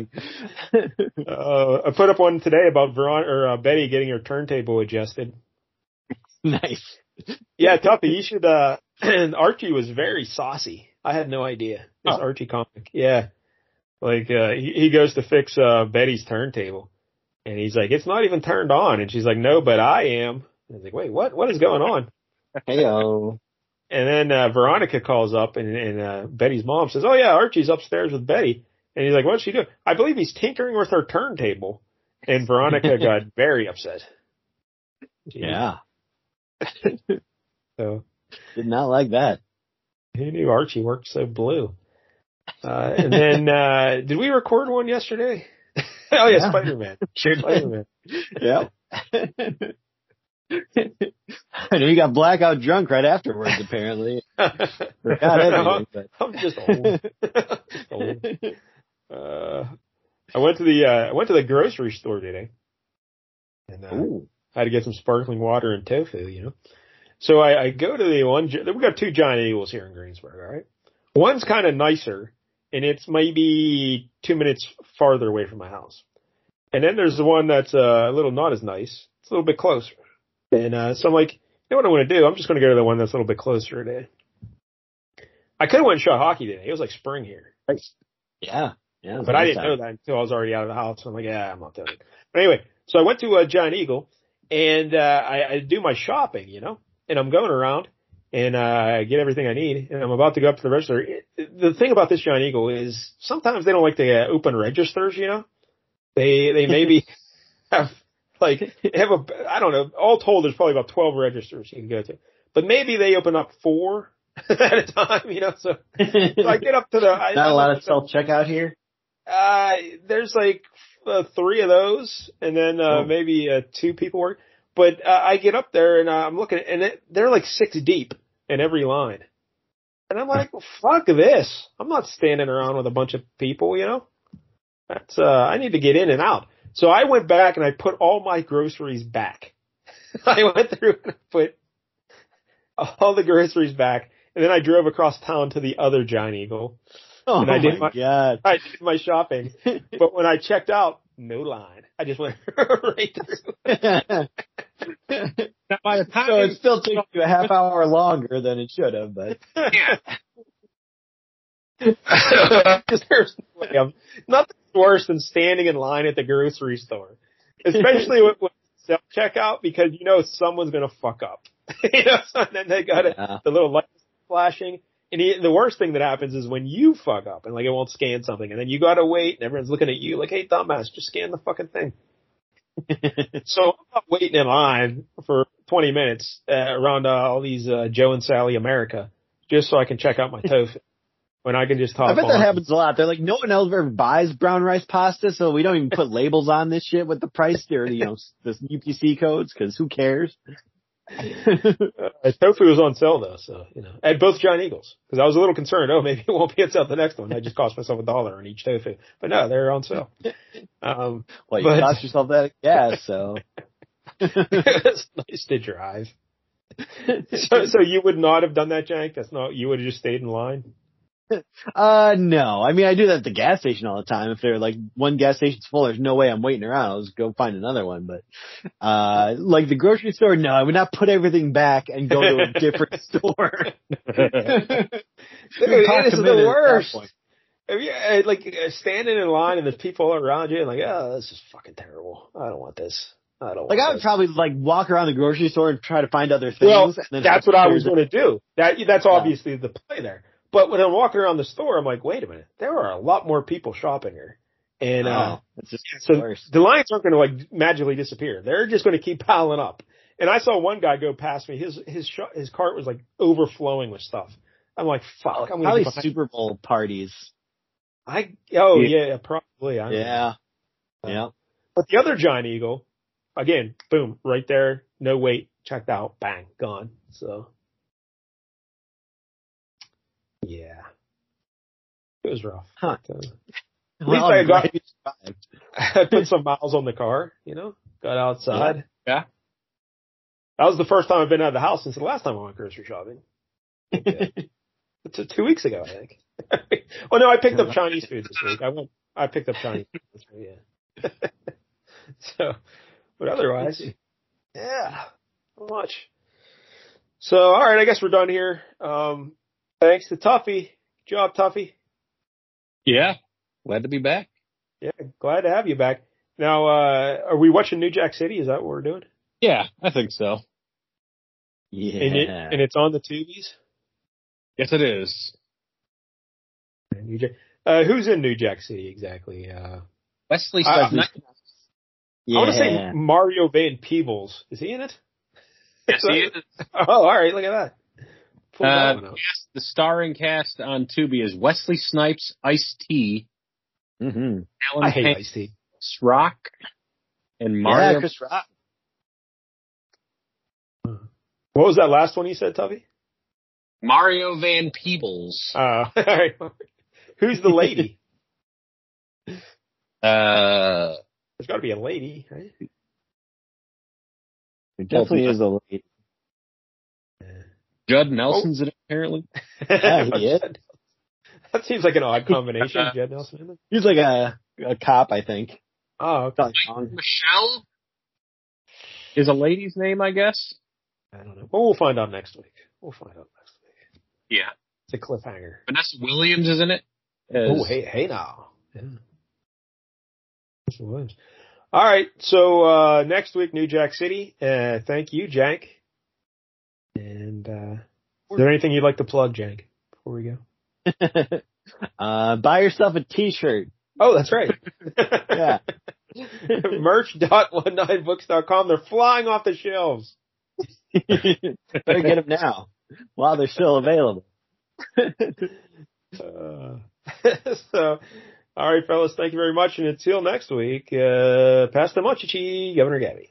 Uh, I put up one today about Veron or uh, Betty getting her turntable adjusted. Nice. Yeah, Tuffy, you should. Uh, Archie was very saucy. I had no idea. This Oh. Archie comic. Yeah, like uh, he, he goes to fix uh, Betty's turntable, and he's like, "It's not even turned on," and she's like, "No, but I am." And I was like, "Wait, what? What is going on?" Heyo. And then uh, Veronica calls up, and, and uh, Betty's mom says, "Oh yeah, Archie's upstairs with Betty." And he's like, "What's she doing?" "I believe he's tinkering with her turntable." And Veronica got very upset. Jeez. Yeah. So Did not like that. who knew Archie worked so blue? Uh, and then, uh, did we record one yesterday? Oh yeah, Yeah. Spider-Man. Sure did. Spider-Man. Yep. I know you got blackout drunk right afterwards, apparently. Forgot everything, but. I'm just old. Just old. Uh, I went to the, uh, I went to the grocery store today. And, uh, Ooh. I had to get some sparkling water and tofu, you know. So I, I go to the one, we got two giant eagles here in Greensburg, all right? One's kind of nicer, and it's maybe two minutes farther away from my house. And then there's the one that's uh, a little not as nice. It's a little bit closer. And uh, so I'm like, you know what I want to do? I'm just going to go to the one that's a little bit closer today. I could have went and shot hockey today. It was like spring here. Yeah. Yeah. But I didn't know that until I was already out of the house. I'm like, yeah, I'm not doing it. But anyway, so I went to a Giant Eagle, and uh, I, I do my shopping, you know, and I'm going around, and uh, I get everything I need, and I'm about to go up to the register. It, the thing about this Giant Eagle is sometimes they don't like to uh, open registers, you know. They they maybe have, like, have a, I don't know, all told there's probably about twelve registers you can go to. But maybe they open up four at a time, you know, so, so I get up to the... I, Not I a lot of self-checkout here? Uh, there's like uh, three of those, and then uh, Oh. maybe uh, two people work. But uh, I get up there and uh, I'm looking, and it, they're like six deep in every line, and I'm like, well, "Fuck this! I'm not standing around with a bunch of people, you know. That's uh, I need to get in and out." So I went back and I put all my groceries back. I went through and I put all the groceries back, and then I drove across town to the other Giant Eagle. Oh And I did my my- god. I did my shopping, but when I checked out, no line. I just went right through. Now, by the time So it still took you a half hour longer than it should have, but. yeah. Just there's no way. I'm- Nothing's worse than standing in line at the grocery store, especially with, with self checkout because you know someone's gonna fuck up. you know, so then they got it, Yeah. the little lights flashing. And he, the worst thing that happens is when you fuck up and like it won't scan something, and then you gotta wait, and everyone's looking at you like, "Hey, dumbass, just scan the fucking thing." So I'm not waiting in line for twenty minutes uh, around uh, all these uh, Joe and Sally America just so I can check out my tofu when I can just talk. I bet on. that happens a lot. They're like, no one else ever buys brown rice pasta, so we don't even put labels on this shit with the price or the, you know, the U P C codes, because who cares? Uh, tofu was on sale though, so you know, at both Giant Eagles because I was a little concerned. Oh, maybe it won't be on sale the next one. I just cost myself a dollar on each tofu, but no, they're on sale. Um, Well, you but, cost yourself that gas, so. it's nice to drive. So, so you would not have done that, Jank? That's not. You would have just stayed in line. Uh, no. I mean, I do that at the gas station all the time. If they're like one gas station's full, there's no way I'm waiting around. I'll just go find another one. But, uh, like the grocery store, no, I would not put everything back and go to a different store. Dude, it is the worst. If you, uh, like uh, standing in line and there's people around you and like, oh, this is fucking terrible. I don't want this. I don't Like want I would this. probably like walk around the grocery store and try to find other things. Well, and then that's what I was going to do. That that's Yeah. obviously the play there. But when I'm walking around the store, I'm like, wait a minute, there are a lot more people shopping here, and uh, Oh, it's just so worse. the lines aren't going to like magically disappear. They're just going to keep piling up. And I saw one guy go past me. His his sh- his cart was like overflowing with stuff. I'm like, fuck. I'm Probably going to Super Bowl parties. I oh Yeah. yeah, probably. I don't know. Yeah. Yeah. But the other Giant Eagle, again, boom, right there, no wait, checked out, bang, gone. So, yeah, it was rough. Huh. But, uh, at Well, least I I'm got, glad you survived. I put some miles on the car, you know, got outside. Yeah. That was the first time I've been out of the house since the last time I went grocery shopping. Okay. It's two weeks ago, I think. Well, no, I picked up Chinese food this week. I went, I picked up Chinese food this week, yeah. So, but otherwise, yeah, not much. So, all right, I guess we're done here. Um, thanks to Tuffy. Good job, Tuffy. Yeah. Glad to be back. Yeah, glad to have you back. Now, uh, are we watching New Jack City? Is that what we're doing? Yeah, I think so. Yeah. And, it, and it's on the Tubies? Yes, it is. New Jack. Uh, who's in New Jack City exactly? Uh, Wesley I- Snipes. yeah. I want to say Mario Van Peebles. Is he in it? Yes, he is. Oh, all right. Look at that. Pull that Uh, one out. yes, the starring cast on Tubi is Wesley Snipes, Ice-T, Mm-hmm. Alan I hate Payne, Ice-T. Rock, and Yeah, Mario. Chris Rock. What was that last one you said, Tubby? Mario Van Peebles. Uh, all right. Who's the lady? Uh, There's got to be a lady, right? It definitely is a lady. Judd Nelson's in it, apparently. Yeah, he is. That seems like an odd combination, Jed Nelson. He's like a a cop, I think. Oh, okay. Not wrong. Michelle? Is a lady's name, I guess. I don't know. Well, we'll find out next week. We'll find out next week. Yeah. It's a cliffhanger. Vanessa Williams is in it. Oh, hey, hey now. Yeah. Yes, it was. All right. So, uh, next week, New Jack City. Uh, thank you, Jank. And, uh, is there anything you'd like to plug, Jank, before we go? uh, buy yourself a T-shirt. Oh, that's right. Yeah. merch dot one nine books dot com. They're flying off the shelves. Better get them now while they're still available. Uh, so, all right, fellas, thank you very much. And until next week, uh, pass the Monchichi, Governor Gabby.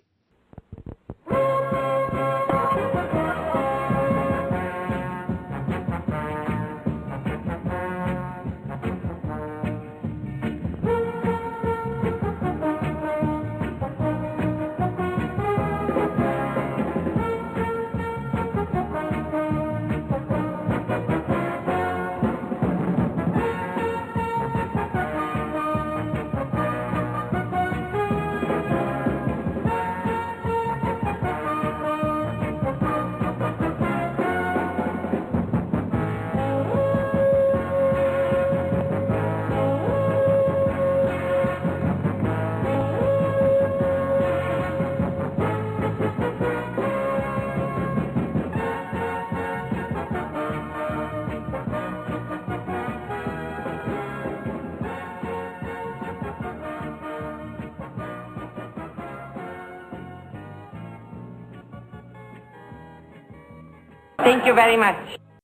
Thank you very much.